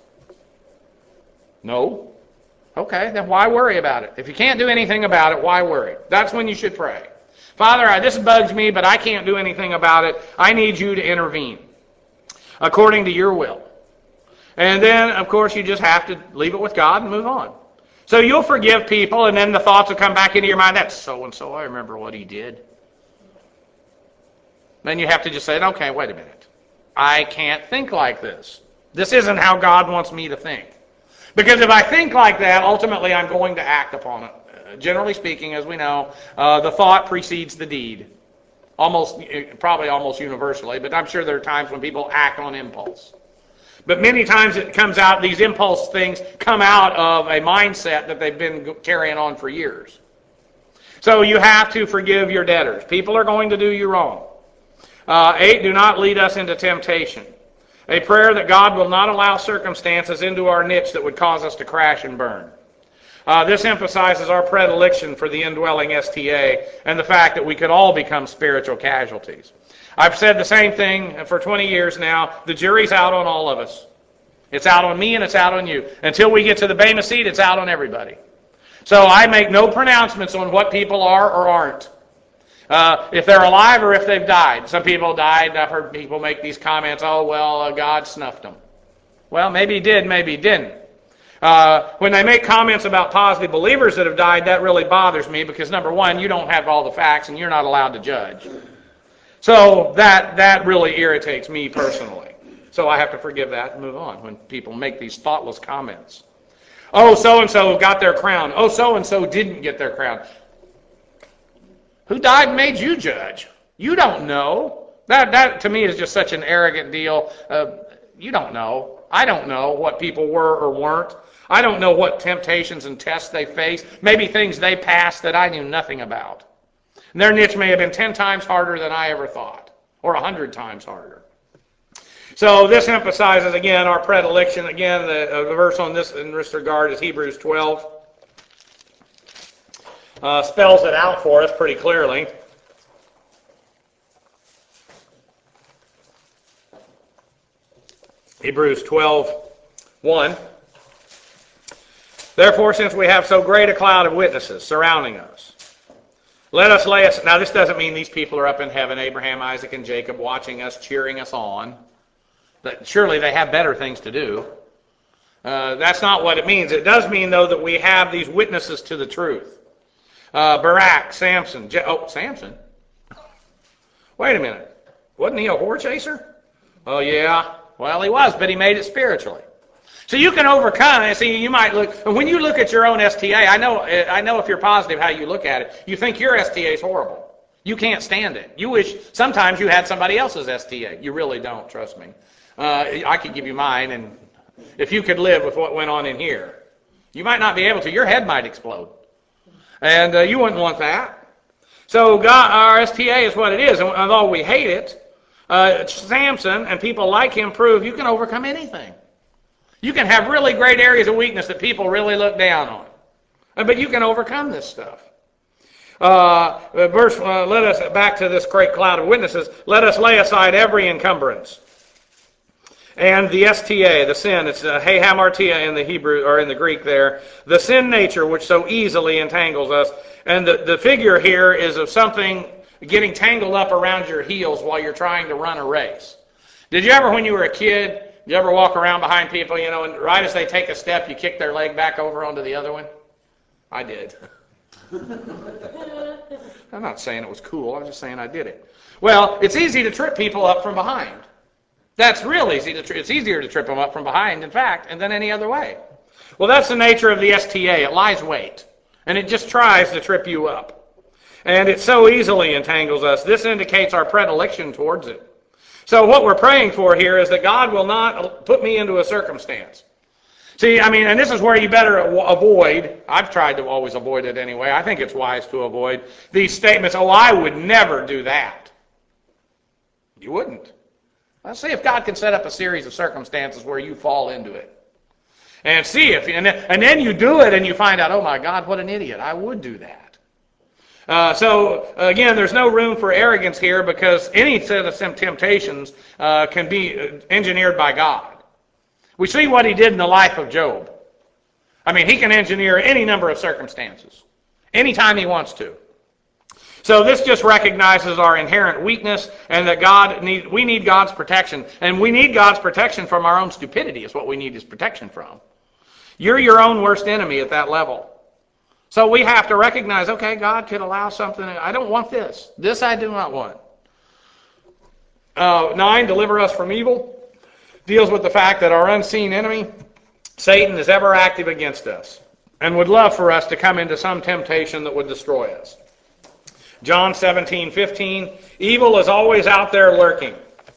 No. Okay, then why worry about it? If you can't do anything about it, why worry? That's when you should pray. Father, I, this bugs me, but I can't do anything about it. I need you to intervene according to your will. And then, of course, you just have to leave it with God and move on. So you'll forgive people, and then the thoughts will come back into your mind. That's so-and-so. I remember what he did. Then you have to just say, okay, wait a minute. I can't think like this. This isn't how God wants me to think. Because if I think like that, ultimately I'm going to act upon it. Uh, generally speaking, as we know, uh, the thought precedes the deed. almost, probably almost universally, but I'm sure there are times when people act on impulse. But many times it comes out, these impulse things come out of a mindset that they've been carrying on for years. So you have to forgive your debtors. People are going to do you wrong. Uh, eight, do not lead us into temptation. A prayer that God will not allow circumstances into our niche that would cause us to crash and burn. Uh, this emphasizes our predilection for the indwelling S T A and the fact that we could all become spiritual casualties. I've said the same thing for twenty years now. The jury's out on all of us. It's out on me and it's out on you. Until we get to the Bema seat, it's out on everybody. So I make no pronouncements on what people are or aren't. Uh, if they're alive or if they've died. Some people died. I've heard people make these comments, oh, well, uh, God snuffed them. Well, maybe he did, maybe he didn't. Uh, when they make comments about positive believers that have died, that really bothers me because, number one, you don't have all the facts and you're not allowed to judge. So that that really irritates me personally. So I have to forgive that and move on when people make these thoughtless comments. Oh, so-and-so got their crown. Oh, so-and-so didn't get their crown. Who died and made you judge? You don't know. That, that to me, is just such an arrogant deal. Uh, you don't know. I don't know what people were or weren't. I don't know what temptations and tests they faced. Maybe things they passed that I knew nothing about. And their niche may have been ten times harder than I ever thought, or a hundred times harder. So this emphasizes, again, our predilection. Again, the, uh, the verse on this in this regard is Hebrews twelve. Uh, spells it out for us pretty clearly. Hebrews twelve, one. Therefore, since we have so great a cloud of witnesses surrounding us, let us lay us... Now, this doesn't mean these people are up in heaven, Abraham, Isaac, and Jacob, watching us, cheering us on. But surely they have better things to do. Uh, that's not what it means. It does mean, though, that we have these witnesses to the truth. Uh, Barak, Samson. Je- oh, Samson? Wait a minute. Wasn't he a whore chaser? Oh, yeah. Well, he was, but he made it spiritually. So you can overcome it. See, you might look, when you look at your own S T A, I know, I know if you're positive how you look at it, you think your S T A is horrible. You can't stand it. You wish sometimes you had somebody else's S T A. You really don't, trust me. Uh, I could give you mine, and if you could live with what went on in here, you might not be able to. Your head might explode. And uh, you wouldn't want that. So God, our S T A is what it is. And although we hate it, uh, Samson and people like him prove you can overcome anything. You can have really great areas of weakness that people really look down on. Uh, but you can overcome this stuff. Uh, verse, uh, let us, back to this great cloud of witnesses, let us lay aside every encumbrance. And the S T A, the sin, it's uh, hey hamartia in the Hebrew, or in the Greek there, the sin nature which so easily entangles us. And the, the figure here is of something getting tangled up around your heels while you're trying to run a race. Did you ever, when you were a kid, you ever walk around behind people, you know, and right as they take a step, you kick their leg back over onto the other one? I did. I'm not saying it was cool, I'm just saying I did it. Well, it's easy to trip people up from behind. That's real easy to trip. It's easier to trip them up from behind, in fact, than any other way. Well, that's the nature of the S T A. It lies wait, and it just tries to trip you up. And it so easily entangles us. This indicates our predilection towards it. So what we're praying for here is that God will not put me into a circumstance. See, I mean, and this is where you better avoid, I've tried to always avoid it anyway, I think it's wise to avoid these statements, oh, I would never do that. You wouldn't. Let's see if God can set up a series of circumstances where you fall into it. And see if, and then, and then you do it and you find out, oh my God, what an idiot, I would do that. Uh, so, again, there's no room for arrogance here because any set of temptations uh, can be engineered by God. We see what he did in the life of Job. I mean, he can engineer any number of circumstances, anytime he wants to. So this just recognizes our inherent weakness and that God need, we need God's protection. And we need God's protection from our own stupidity is what we need his protection from. You're your own worst enemy at that level. So we have to recognize, okay, God could allow something. I don't want this. This I do not want. Uh, nine, deliver us from evil, deals with the fact that our unseen enemy, Satan, is ever active against us and would love for us to come into some temptation that would destroy us. John seventeen fifteen, evil is always out there lurking.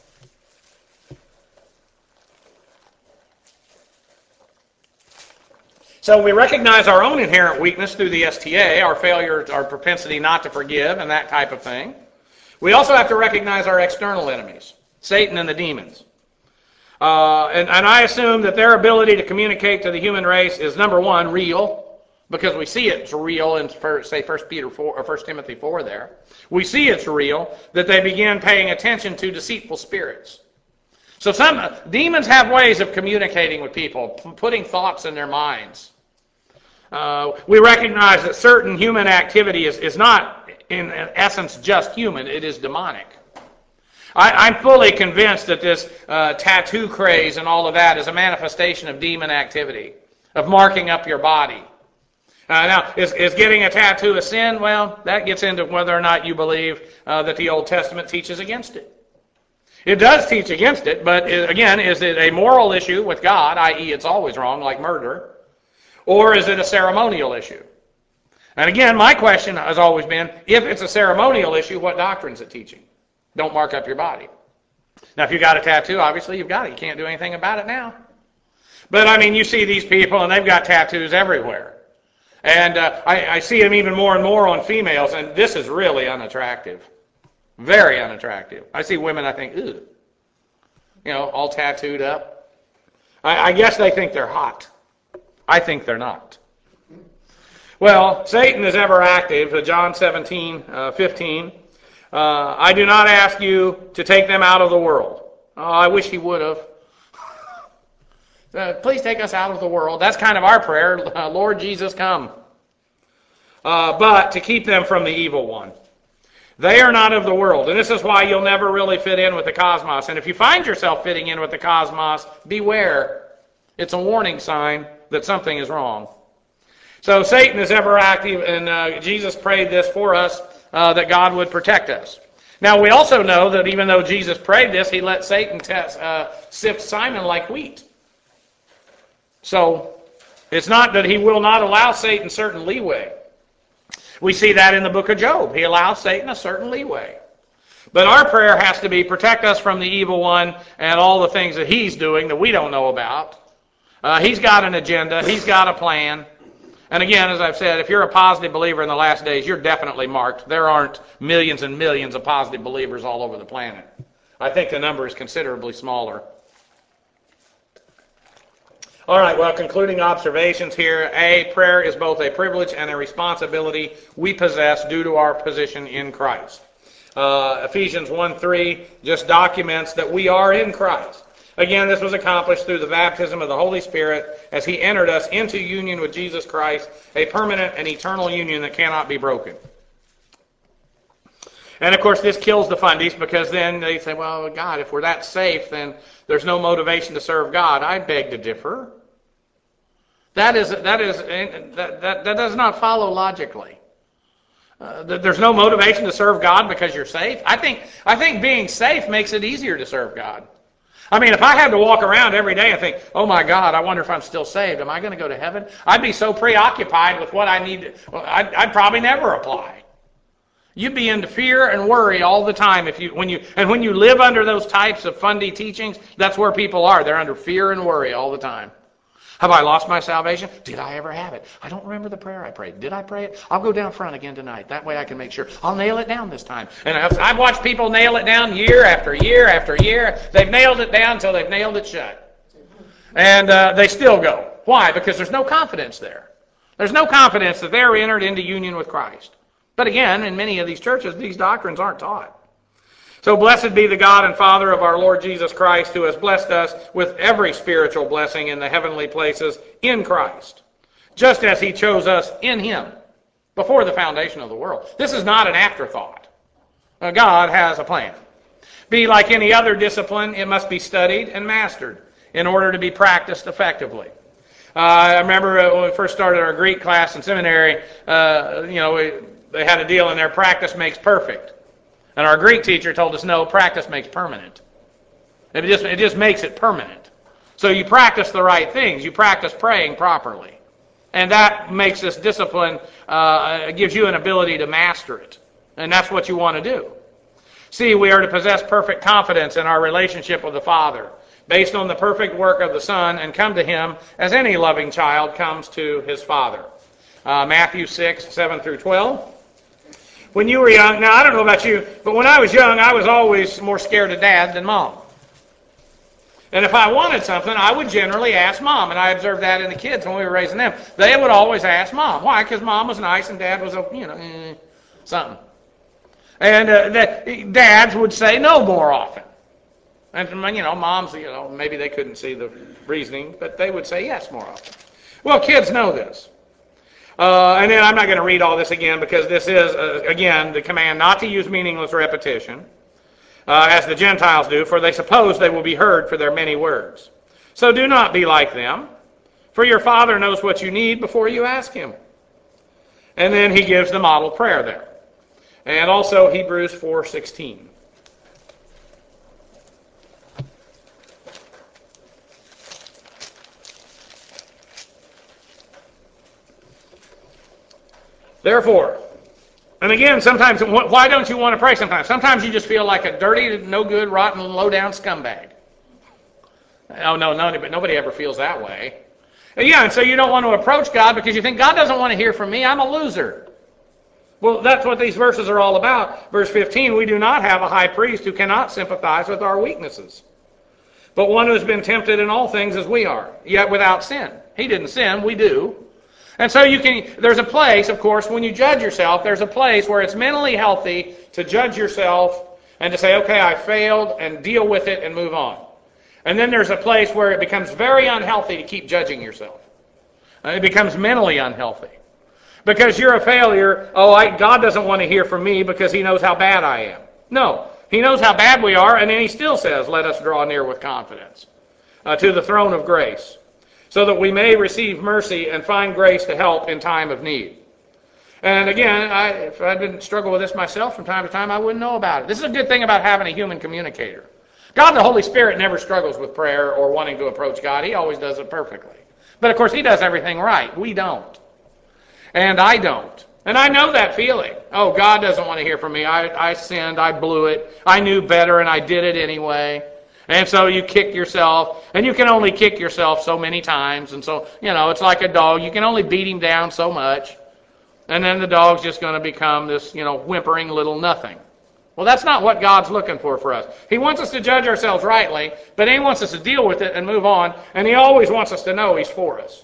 So we recognize our own inherent weakness through the S T A, our failure, our propensity not to forgive and that type of thing. We also have to recognize our external enemies, Satan and the demons. Uh, and, and I assume that their ability to communicate to the human race is, number one, real, because we see it's real in, say, First Peter four, or First Timothy four there. We see it's real that they begin paying attention to deceitful spirits. So some demons have ways of communicating with people, putting thoughts in their minds. Uh, we recognize that certain human activity is, is not, in essence, just human. It is demonic. I, I'm fully convinced that this uh, tattoo craze and all of that is a manifestation of demon activity, of marking up your body. Uh, now, is, is getting a tattoo a sin? Well, that gets into whether or not you believe uh, that the Old Testament teaches against it. It does teach against it, but it, again, is it a moral issue with God, that is it's always wrong, like murder, or is it a ceremonial issue? And again, my question has always been, if it's a ceremonial issue, what doctrine is it teaching? Don't mark up your body. Now, if you got a tattoo, obviously you've got it. You can't do anything about it now. But, I mean, you see these people, and they've got tattoos everywhere. And uh, I, I see them even more and more on females, and this is really unattractive. Very unattractive. I see women, I think, ew. You know, all tattooed up. I, I guess they think they're hot. I think they're not. Well, Satan is ever active. John seventeen fifteen. Uh, I do not ask you to take them out of the world. Oh, I wish he would have. Uh, please take us out of the world. That's kind of our prayer. Uh, Lord Jesus, come. Uh, but to keep them from the evil one. They are not of the world. And this is why you'll never really fit in with the cosmos. And if you find yourself fitting in with the cosmos, beware. It's a warning sign that something is wrong. So Satan is ever active, and uh, Jesus prayed this for us, uh, that God would protect us. Now, we also know that even though Jesus prayed this, he let Satan test, uh, sift Simon like wheat. So it's not that he will not allow Satan certain leeway. We see that in the book of Job. He allows Satan a certain leeway. But our prayer has to be, protect us from the evil one and all the things that he's doing that we don't know about. Uh, he's got an agenda. He's got a plan. And again, as I've said, if you're a positive believer in the last days, you're definitely marked. There aren't millions and millions of positive believers all over the planet. I think the number is considerably smaller. All right, well, concluding observations here. A, prayer is both a privilege and a responsibility we possess due to our position in Christ. Uh, Ephesians one three just documents that we are in Christ. Again, this was accomplished through the baptism of the Holy Spirit as he entered us into union with Jesus Christ, a permanent and eternal union that cannot be broken. And of course, this kills the fundies, because then they say, well, God, if we're that safe, then there's no motivation to serve God. I beg to differ. That is that is that that, that does not follow logically. Uh, there's no motivation to serve God because you're safe. I think I think being safe makes it easier to serve God. I mean, if I had to walk around every day and think, oh my God, I wonder if I'm still saved. Am I going to go to heaven? I'd be so preoccupied with what I need to, well, I'd, I'd probably never apply. You'd be into fear and worry all the time if you when you and when you live under those types of fundy teachings, that's where people are. They're under fear and worry all the time. Have I lost my salvation? Did I ever have it? I don't remember the prayer I prayed. Did I pray it? I'll go down front again tonight. That way I can make sure. I'll nail it down this time. And I've, I've watched people nail it down year after year after year. They've nailed it down until they've nailed it shut. And uh, they still go. Why? Because there's no confidence there. There's no confidence that they're entered into union with Christ. But again, in many of these churches, these doctrines aren't taught. So blessed be the God and Father of our Lord Jesus Christ, who has blessed us with every spiritual blessing in the heavenly places in Christ, just as he chose us in him before the foundation of the world. This is not an afterthought. Uh, God has a plan. Be like any other discipline, it must be studied and mastered in order to be practiced effectively. Uh, I remember uh, when we first started our Greek class in seminary, uh, you know, we, they had a deal in there, practice makes perfect. And our Greek teacher told us, no, practice makes permanent. It just, it just makes it permanent. So you practice the right things. You practice praying properly. And that makes this discipline, uh, gives you an ability to master it. And that's what you want to do. See, we are to possess perfect confidence in our relationship with the Father, based on the perfect work of the Son, and come to Him as any loving child comes to his Father. Uh, Matthew six, seven through twelve. When you were young, now I don't know about you, but when I was young, I was always more scared of Dad than Mom. And if I wanted something, I would generally ask Mom. And I observed that in the kids when we were raising them. They would always ask Mom. Why? Because Mom was nice and Dad was, you know, eh, something. And uh, the, dads would say no more often. And, you know, moms, you know, maybe they couldn't see the reasoning, but they would say yes more often. Well, kids know this. Uh, and then I'm not going to read all this again because this is, uh, again, the command not to use meaningless repetition, uh, as the Gentiles do, for they suppose they will be heard for their many words. So do not be like them, for your Father knows what you need before you ask Him. And then he gives the model prayer there. And also Hebrews four sixteen. Therefore, and again, sometimes, why don't you want to pray sometimes? Sometimes you just feel like a dirty, no good, rotten, low-down scumbag. Oh, no, no, but nobody ever feels that way. And yeah, and so you don't want to approach God because you think, God doesn't want to hear from me, I'm a loser. Well, that's what these verses are all about. Verse fifteen, we do not have a high priest who cannot sympathize with our weaknesses, but one who has been tempted in all things as we are, yet without sin. He didn't sin, we do. And so you can, there's a place, of course, when you judge yourself, there's a place where it's mentally healthy to judge yourself and to say, okay, I failed, and deal with it and move on. And then there's a place where it becomes very unhealthy to keep judging yourself. And it becomes mentally unhealthy. Because you're a failure, oh, I, God doesn't want to hear from me because He knows how bad I am. No, He knows how bad we are, and then He still says, let us draw near with confidence uh, to the throne of grace, so that we may receive mercy and find grace to help in time of need. And again, I, if I didn't struggle with this myself from time to time, I wouldn't know about it. This is a good thing about having a human communicator. God, the Holy Spirit, never struggles with prayer or wanting to approach God. He always does it perfectly. But of course, He does everything right. We don't. And I don't. And I know that feeling. Oh, God doesn't want to hear from me. I, I sinned. I blew it. I knew better, and I did it anyway. And so you kick yourself, and you can only kick yourself so many times. And so, you know, it's like a dog. You can only beat him down so much. And then the dog's just going to become this, you know, whimpering little nothing. Well, that's not what God's looking for for us. He wants us to judge ourselves rightly, but He wants us to deal with it and move on. And He always wants us to know He's for us.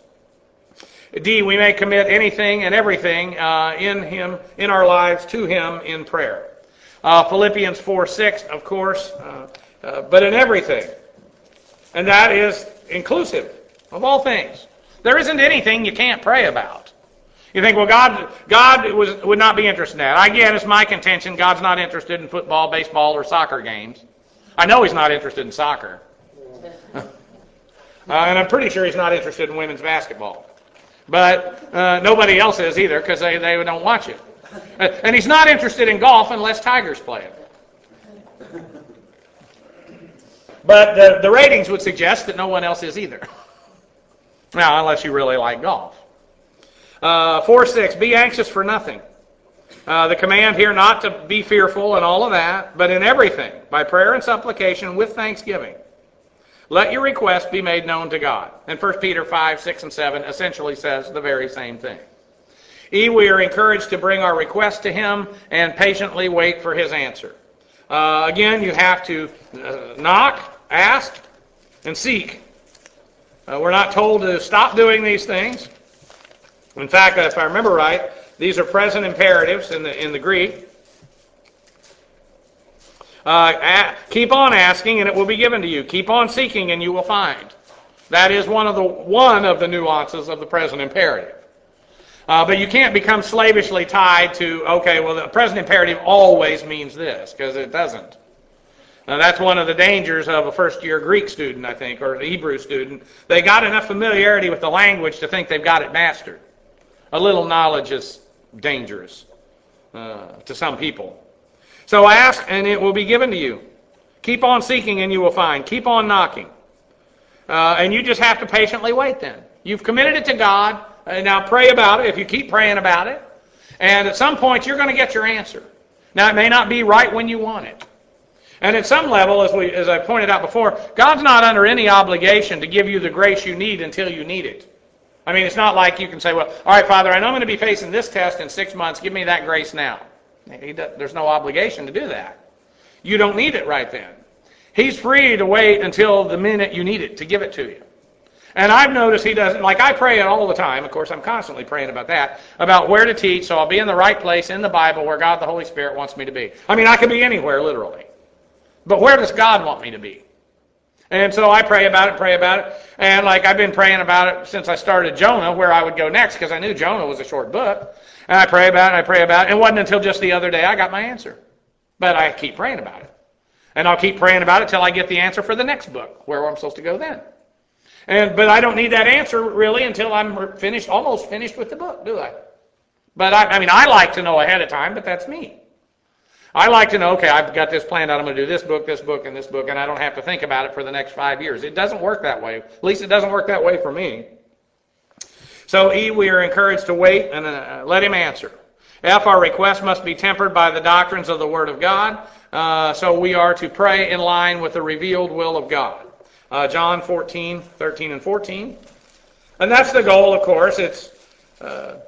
D, we may commit anything and everything uh, in Him, in our lives, to Him in prayer. Uh, Philippians four six, of course, uh, uh, but in everything. And that is inclusive of all things. There isn't anything you can't pray about. You think, well, God God was, would not be interested in that. Again, it's my contention, God's not interested in football, baseball, or soccer games. I know He's not interested in soccer. uh, and I'm pretty sure He's not interested in women's basketball. But uh, nobody else is either because they, they don't watch it. Uh, and He's not interested in golf unless Tiger's playing. But the, the ratings would suggest that no one else is either. Now, unless you really like golf. Uh, four six, be anxious for nothing. Uh, the command here not to be fearful and all of that, but in everything, by prayer and supplication with thanksgiving. Let your request be made known to God. And First Peter five, six, and seven essentially says the very same thing. E, we are encouraged to bring our request to Him and patiently wait for His answer. Uh, again, you have to uh, knock, ask, and seek. Uh, we're not told to stop doing these things. In fact, if I remember right, these are present imperatives in the in the Greek. Uh, keep on asking, and it will be given to you. Keep on seeking, and you will find. That is one of the one of the nuances of the present imperative. Uh, but you can't become slavishly tied to, okay, well, the present imperative always means this, because it doesn't. Now, that's one of the dangers of a first-year Greek student, I think, or a Hebrew student. They got enough familiarity with the language to think they've got it mastered. A little knowledge is dangerous uh, to some people. So ask, and it will be given to you. Keep on seeking, and you will find. Keep on knocking. Uh, and you just have to patiently wait then. You've committed it to God. And now pray about it if you keep praying about it. And at some point, you're going to get your answer. Now, it may not be right when you want it. And at some level, as we, as I pointed out before, God's not under any obligation to give you the grace you need until you need it. I mean, it's not like you can say, well, all right, Father, I know I'm going to be facing this test in six months. Give me that grace now. He does, there's no obligation to do that. You don't need it right then. He's free to wait until the minute you need it to give it to you. And I've noticed he doesn't, like I pray it all the time. Of course, I'm constantly praying about that, about where to teach, so I'll be in the right place in the Bible where God the Holy Spirit wants me to be. I mean, I could be anywhere, literally. But where does God want me to be? And so I pray about it, pray about it. And like I've been praying about it since I started Jonah, where I would go next, because I knew Jonah was a short book. And I pray about it, I pray about it. It wasn't until just the other day I got my answer. But I keep praying about it. And I'll keep praying about it till I get the answer for the next book, where I'm supposed to go then. And but I don't need that answer really until I'm finished, almost finished with the book, do I? But I, I mean, I like to know ahead of time, but that's me. I like to know, okay, I've got this planned out. I'm going to do this book, this book, and this book, and I don't have to think about it for the next five years. It doesn't work that way. At least it doesn't work that way for me. So E, we are encouraged to wait and uh, let him answer. F, our request must be tempered by the doctrines of the Word of God. Uh, so we are to pray in line with the revealed will of God. Uh, John fourteen, thirteen, and fourteen. And that's the goal, of course. It's uh,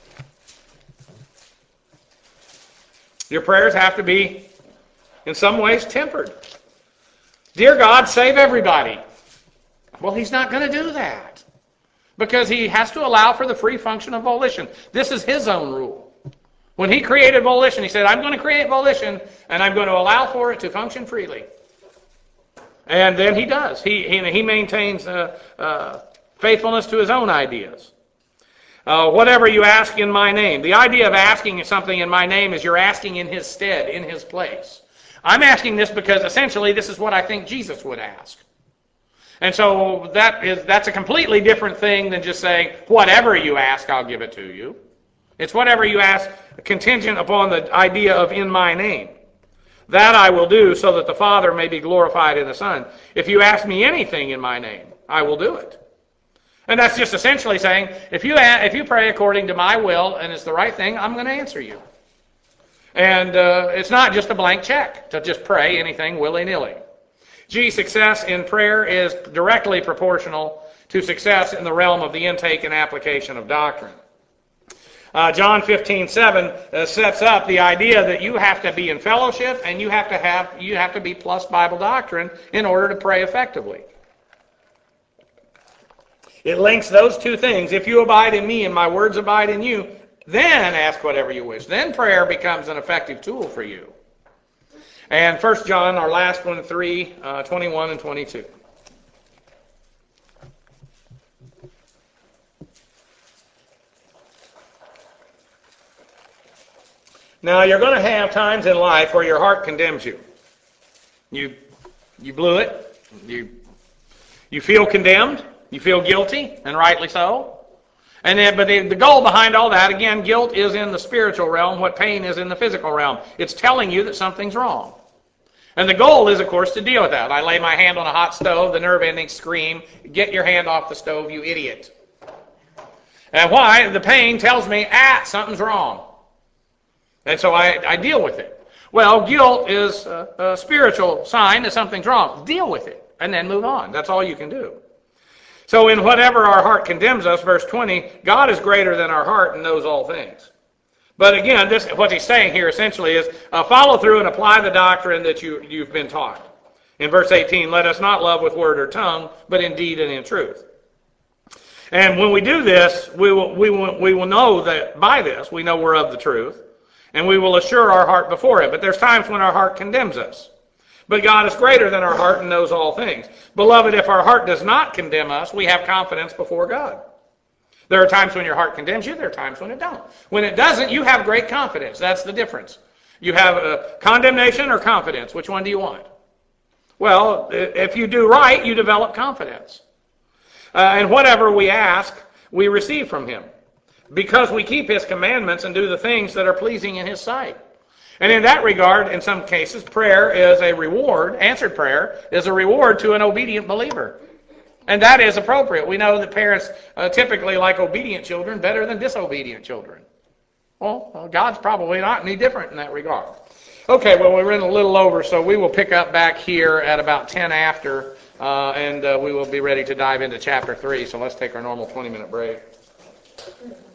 your prayers have to be, in some ways, tempered. Dear God, save everybody. Well, he's not going to do that, because he has to allow for the free function of volition. This is his own rule. When he created volition, he said, I'm going to create volition, and I'm going to allow for it to function freely. And then he does. He, he, he maintains uh, uh, faithfulness to his own ideas. Uh, whatever you ask in my name. The idea of asking something in my name is you're asking in his stead, in his place. I'm asking this because essentially this is what I think Jesus would ask. And so that is that's a completely different thing than just saying, whatever you ask, I'll give it to you. It's whatever you ask contingent upon the idea of in my name. That I will do so that the Father may be glorified in the Son. If you ask me anything in my name, I will do it. And that's just essentially saying, if you if you pray according to my will and it's the right thing, I'm going to answer you. And uh, it's not just a blank check to just pray anything willy-nilly. G, success in prayer is directly proportional to success in the realm of the intake and application of doctrine. Uh, John fifteen seven uh, sets up the idea that you have to be in fellowship and you have to have you have to be plus Bible doctrine in order to pray effectively. It links those two things. If you abide in me and my words abide in you, then ask whatever you wish. Then prayer becomes an effective tool for you. And First John, our last one, three, uh, twenty-one and twenty-two. Now, you're going to have times in life where your heart condemns you. You, you blew it. You, you feel condemned. You feel guilty, and rightly so. And then, but the, the goal behind all that, again, guilt is in the spiritual realm, what pain is in the physical realm. It's telling you that something's wrong. And the goal is, of course, to deal with that. I lay my hand on a hot stove, the nerve endings scream, get your hand off the stove, you idiot. And why? The pain tells me, ah, something's wrong. And so I, I deal with it. Well, guilt is a, a spiritual sign that something's wrong. Deal with it, and then move on. That's all you can do. So in whatever our heart condemns us, verse twenty, God is greater than our heart and knows all things. But again, this what he's saying here essentially is uh, follow through and apply the doctrine that you, you've been taught. In verse eighteen, let us not love with word or tongue, but in deed and in truth. And when we do this, we will, we will, we will know that by this, we know we're of the truth, and we will assure our heart before him. But there's times when our heart condemns us. But God is greater than our heart and knows all things. Beloved, if our heart does not condemn us, we have confidence before God. There are times when your heart condemns you. There are times when it don't. When it doesn't, you have great confidence. That's the difference. You have uh, condemnation or confidence. Which one do you want? Well, if you do right, you develop confidence. Uh, and whatever we ask, we receive from him. Because we keep his commandments and do the things that are pleasing in his sight. And in that regard, in some cases, prayer is a reward, answered prayer is a reward to an obedient believer. And that is appropriate. We know that parents uh, typically like obedient children better than disobedient children. Well, God's probably not any different in that regard. Okay, well, we're running a little over, so we will pick up back here at about ten after, uh, and uh, we will be ready to dive into chapter three. So let's take our normal twenty-minute break.